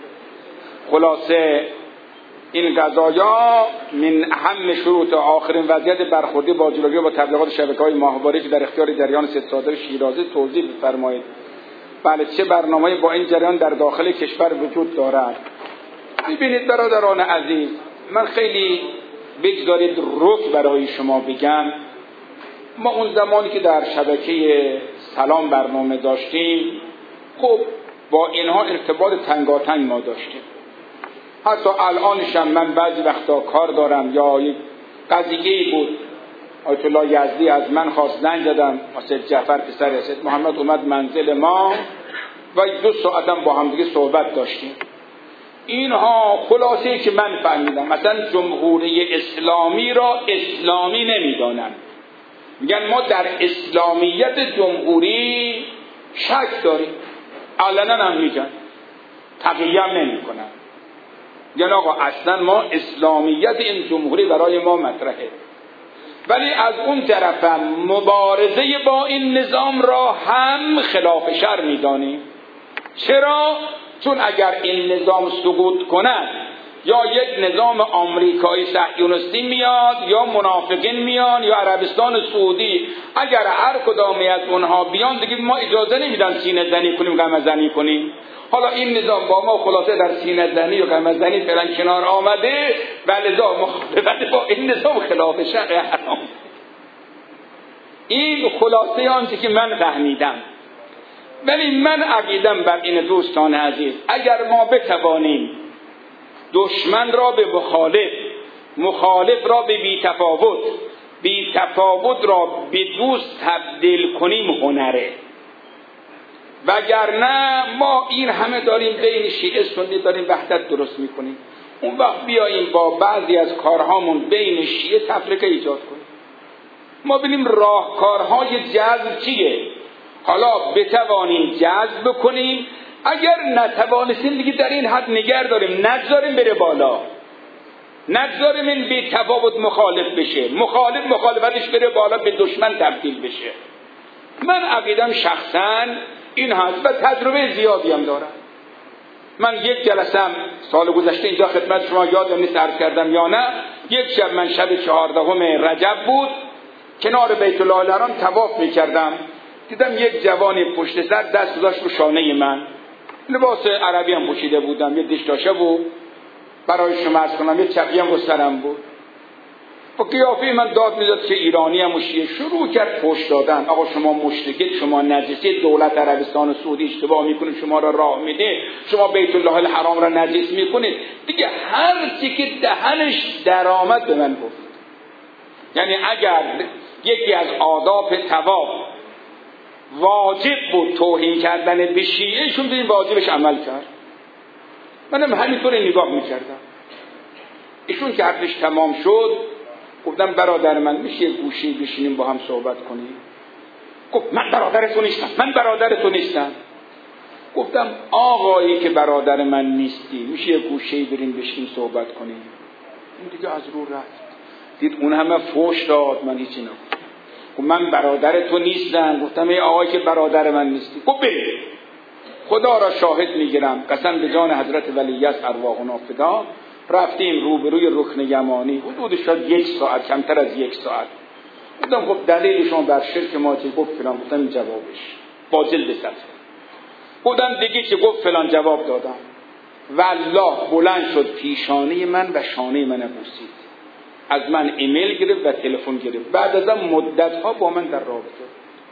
خلاصه این قضایا من اهم شروط آخرین وضعیت برخوردی با جلوگیری با تبلیغات شبکه‌های ماهواره که در اختیار جریان سید صادق شیرازی توضیح بفرمایید. بله، چه برنامه‌ای با این جریان در داخل کشور وجود دارد؟ ببینید برادران عزیز، من خیلی بگذارید رک برای شما بگم. ما اون زمانی که در شبکه سلام برنامه داشتیم، خب با اینها ارتباط تنگاتنگ ما داشتیم. حتی الانشم من بعضی وقتا کار دارم یا یک قضیه‌ای بود، آیت الله یزدی از من خواست، زنگ زدم، سید جعفر پسر سید محمد اومد منزل ما و 2 ساعتم با هم دیگه صحبت داشتیم. اینها خلاصه‌ای که من فهمیدم، مثلا جمهوری اسلامی را اسلامی نمیدانند، میگن ما در اسلامیت جمهوری شک داریم، علنا هم میگن، تقیه هم نمی‌کنن، یعنی آقا اصلا ما اسلامیت این جمهوری برای ما مطرحه. ولی از اون طرف هم مبارزه با این نظام را هم خلاف شرع میدانیم. چرا؟ چون اگر این نظام سقوط کند، یا یک نظام آمریکایی صهیونیستی میاد، یا منافقین میان، یا عربستان سعودی، اگر هر کدامی از اونها بیان دیگه ما اجازه نمیدن سینه زنی کنیم، قمع زنی کنیم. حالا این نظام با ما خلاصه در سینه زنی و قمع زنی فعلا کنار آمده، ولذا مخالفت با این نظام خلاف شرع حرام. این خلاصه آنچه که من فهمیدم. ولی من عقیدم بر این دوستان عزیز، اگر ما بتوانیم دشمن را به مخالف، مخالف را به بی‌تفاوت، بی‌تفاوت را به دوست تبدیل کنیم هنره. وگرنه ما این همه داریم بین شیعه سنی داریم وحدت درست میکنیم، اون وقت بیاییم با بعضی از کارهامون بین شیعه تفرقه ایجاد کنیم. ما ببینیم راهکارهای جذب چیه، حالا بتوانیم جذب کنیم اگر نتوانستیم دیگه در این حد نگه داریم، نگذاریم بره بالا، نگذاریم این بی تفاوت مخالف بشه، مخالفتش بره بالا، به دشمن تبدیل بشه. من عقیدم شخصا این هست و تجربه زیادی هم دارم. من یک جلسم سال گذشته اینجا خدمت شما یادم نیست عرض کردم یا نه، یک شب من شب 14 رجب بود، کنار بیت الله الحرام طواف میکردم، دیدم یک جوانی پشت سر دست گذاشت رو شانه من، لباس عربی هم پوشیده بودم، یه دیشتاشه بود برای شما عرض کنم، یه چپی هم رو سرم بود. با قیافه من داد میداد که ایرانی هم و شیعه. شروع کرد پشت دادن، آقا شما مشرکید، شما نجسی، دولت عربستان و سعودی اشتباه میکنید، شما را راه میده، شما بیت الله الحرام را نجس میکنید. دیگه هر چی که دهنش درآمد به من گفت. یعنی اگر یکی از آداب طواف واجب بود توهین کردن به شیعه، ایشون به این واجبش عمل کرد. منم همینطور نگاه میکردم. ایشون که حرفش تمام شد گفتم برادر من میشه یه گوشی بشینیم با هم صحبت کنیم؟ گفت من برادر تو نیستم. گفتم آقایی که برادر من نیستی میشه یه گوشی بریم بشینیم صحبت کنیم؟ این دیگه از رو رفت، دید اون همه فوش داد، من هیچی نگفتم. گفت من برادر تو نیستم. گفتم ای آقایی که برادر من نیستی. گفت بریم، خدا را شاهد میگیرم، قسم به جان حضرت ولیعصر ارواحنا فدا. رفتیم روبروی رکن یمانی، حدود شاید 1 ساعت، کمتر از 1 ساعت. گفتم خب دلیل شما بر شرک ما چه؟ گفت فلان. گفتم این جوابش با جلد صفحه. گفتم دیگه چه؟ گفت فلان. جواب دادم. والله بلند شد پیشانه من و شانه من بوسید، از من ایمیل گرفت و تلفن گرفت، بعد ازم مدت‌ها با من در رابطه.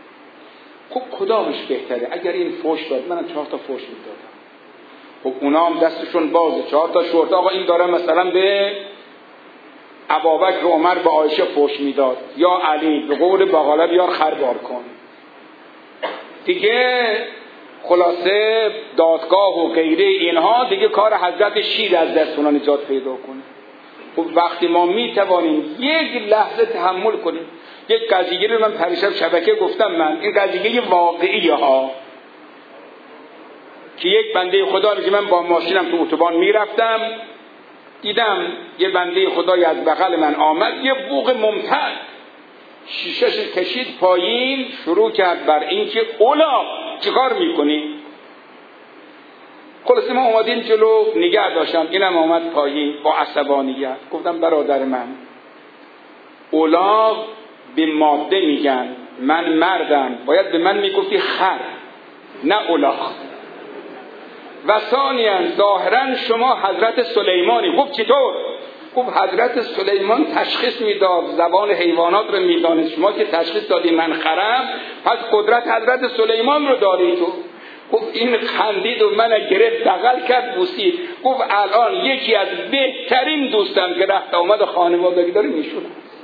خب کدامش بهتره؟ اگر این فوش داد، منم 4 تا فوش میدادم. خب اونا هم دستشون بازه، 4 تا شورت. آقا این داره مثلا به ابابکر و عمر به عایشه فوش میداد، یا علی به قول باقاله بیار خربار کن. دیگه خلاصه دادگاه و غیره اینها دیگه کار حضرت شیر از دست اونا نجات پیدا کنه. خب وقتی ما میتوانیم یک لحظه تحمل کنیم. یک قضیه رو من پریشب شبکه گفتم، من این قضیه واقعیه ها، که یک بنده خدا رو که من با ماشینم تو اتوبان میرفتم، دیدم یه بنده خدایی از بغل من آمد، یه بوق ممتد شیشه‌ش کشید پایین، شروع کرد بر این که اولا چیکار میکنی؟ خلاصه ما اومدیم جلو، نگه داشتم، اینم آمد پایین با عصبانیت. گفتم برادر من، اولا به ماده میگن، من مردم، باید به من میگفتی خر نه اولاغ. و ثانیاً ظاهراً شما حضرت سلیمانی. گفت چطور؟ گفت حضرت سلیمان تشخیص میداد، زبان حیوانات رو میدانست، شما که تشخیص دادی من خرم، پس قدرت حضرت سلیمان رو داری تو. گفت این خندید و من گرفت، بغل کرد، بوسید. گفت الان یکی از بهترین دوستم که رفت آمد خانوادگی داره میشونه.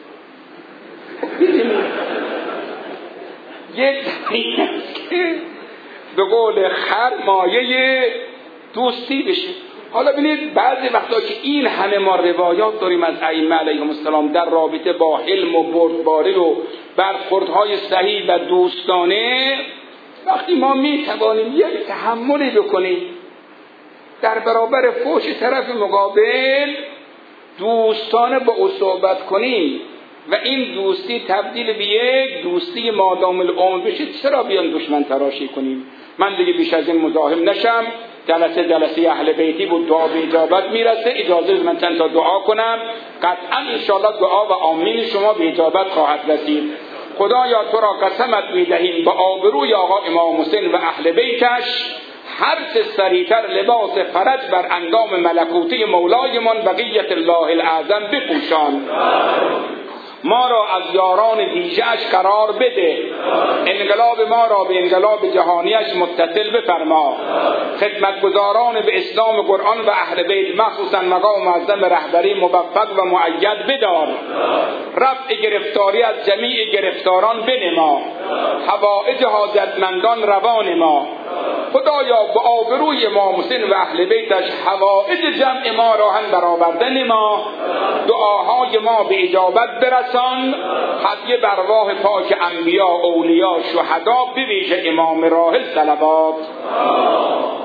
یک که به قول خر مایه دوستی بشه. حالا ببینید بعضی وقتا که این همه ما روایات داریم از ائمه علیهم السلام در رابطه با حلم و بردباری و برخوردهای صحیح و دوستانه، وقتی ما میتوانیم یک تحملی بکنیم در برابر فوش طرف مقابل، دوستانه با او صحبت کنیم و این دوستی تبدیل به یک دوستی مادام العمر بشه، چرا بیان دشمن تراشی کنیم؟ من دیگه بیش از این مزاحم نشم. جلسه اهل بیتی بود، دعا به اجابت میرسه. اجازه من چند تا دعا کنم، قطعا انشاءالله دعا و آمین شما به اجابت خواهد رسید. خدایا تو را قسمت میدهیم با آبروی آقا امام حسین و اهل بیتش، هر چه سریعتر لباس فرج بر اندام ملکوتی مولایمان بقیت الله الاعظم بپوشان. ما را از یاران ویژه‌اش قرار بده، انقلاب ما را به انقلاب جهانیش متصل بفرما. خدمتگزاران به اسلام قرآن و اهل بیت مخصوصا مقام معظم رهبری موفق و مؤید بدار. رفع گرفتاری از جمیع گرفتاران بنما، حوائج حاجتمندان روان ما. خدایا با آبروی امام حسین و اهل بیتش حوائج جمع ما را هم برآورده نما. دعاهای ما به اجابت برسان. هدیه بر ارواح پاک انبیا، اولیا، شهدا، به ویژه امام راحل صلوات.